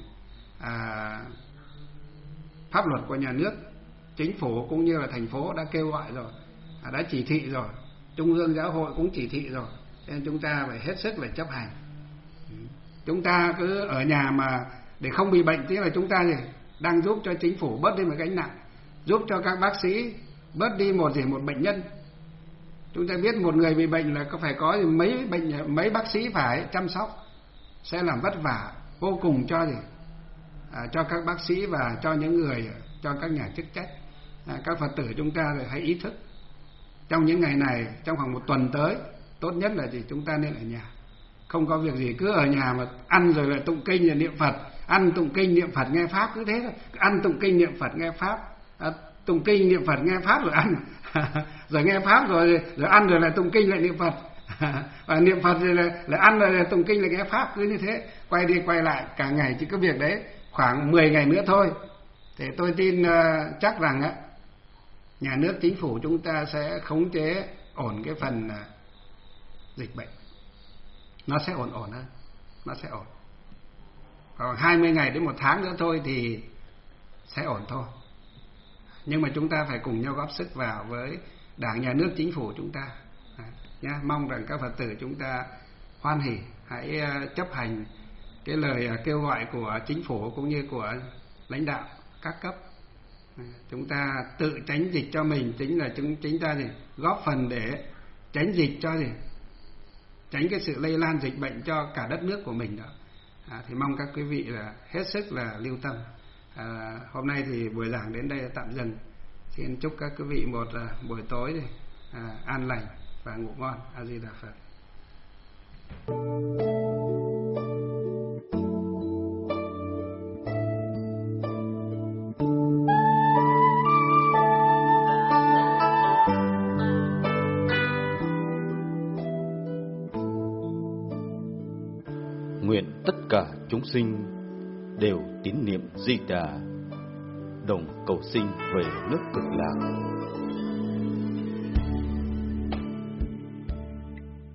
pháp luật của nhà nước, chính phủ cũng như là thành phố đã kêu gọi rồi, đã chỉ thị rồi, Trung ương Giáo hội cũng chỉ thị rồi, nên chúng ta phải hết sức là chấp hành. Chúng ta cứ ở nhà mà để không bị bệnh, tức là chúng ta đang giúp cho chính phủ bớt đi một gánh nặng, giúp cho các bác sĩ bớt đi một bệnh nhân. Chúng ta biết một người bị bệnh là phải có mấy bác sĩ phải chăm sóc, sẽ làm vất vả vô cùng cho các bác sĩ và cho những người, cho các nhà chức trách. Các Phật tử chúng ta hãy ý thức trong những ngày này, trong khoảng một tuần tới, tốt nhất là chúng ta nên ở nhà, không có việc gì, cứ ở nhà mà ăn rồi lại tụng kinh rồi niệm Phật, ăn tụng kinh niệm Phật nghe pháp, cứ thế thôi, ăn tụng kinh niệm Phật nghe pháp, tụng kinh niệm Phật nghe pháp rồi ăn rồi nghe pháp rồi ăn rồi lại tụng kinh lại niệm Phật và niệm Phật rồi lại ăn rồi lại tụng kinh lại nghe pháp, cứ như thế quay đi quay lại cả ngày, chỉ có việc đấy. Khoảng 10 ngày nữa thôi thì tôi tin chắc rằng nhà nước, chính phủ chúng ta sẽ khống chế ổn cái phần dịch bệnh, nó sẽ ổn hơn, nó sẽ ổn. Còn 20 ngày đến 1 tháng nữa thôi thì sẽ ổn thôi. Nhưng mà chúng ta phải cùng nhau góp sức vào với Đảng, Nhà nước, Chính phủ chúng ta nhá. Mong rằng các Phật tử chúng ta hoan hỉ, hãy chấp hành cái lời kêu gọi của chính phủ cũng như của lãnh đạo các cấp. Chúng ta tự tránh dịch cho mình, chính là chúng ta góp phần để tránh dịch cho tránh cái sự lây lan dịch bệnh cho cả đất nước của mình đó. Thì mong các quý vị là hết sức là lưu tâm. Hôm nay thì buổi giảng đến đây là tạm dừng. Xin chúc các quý vị một buổi tối an lành và ngủ ngon. A Di Đà Phật. Nguyện tất cả chúng sinh đều tín niệm Di Đà, đồng cầu sinh về nước Cực Lạc.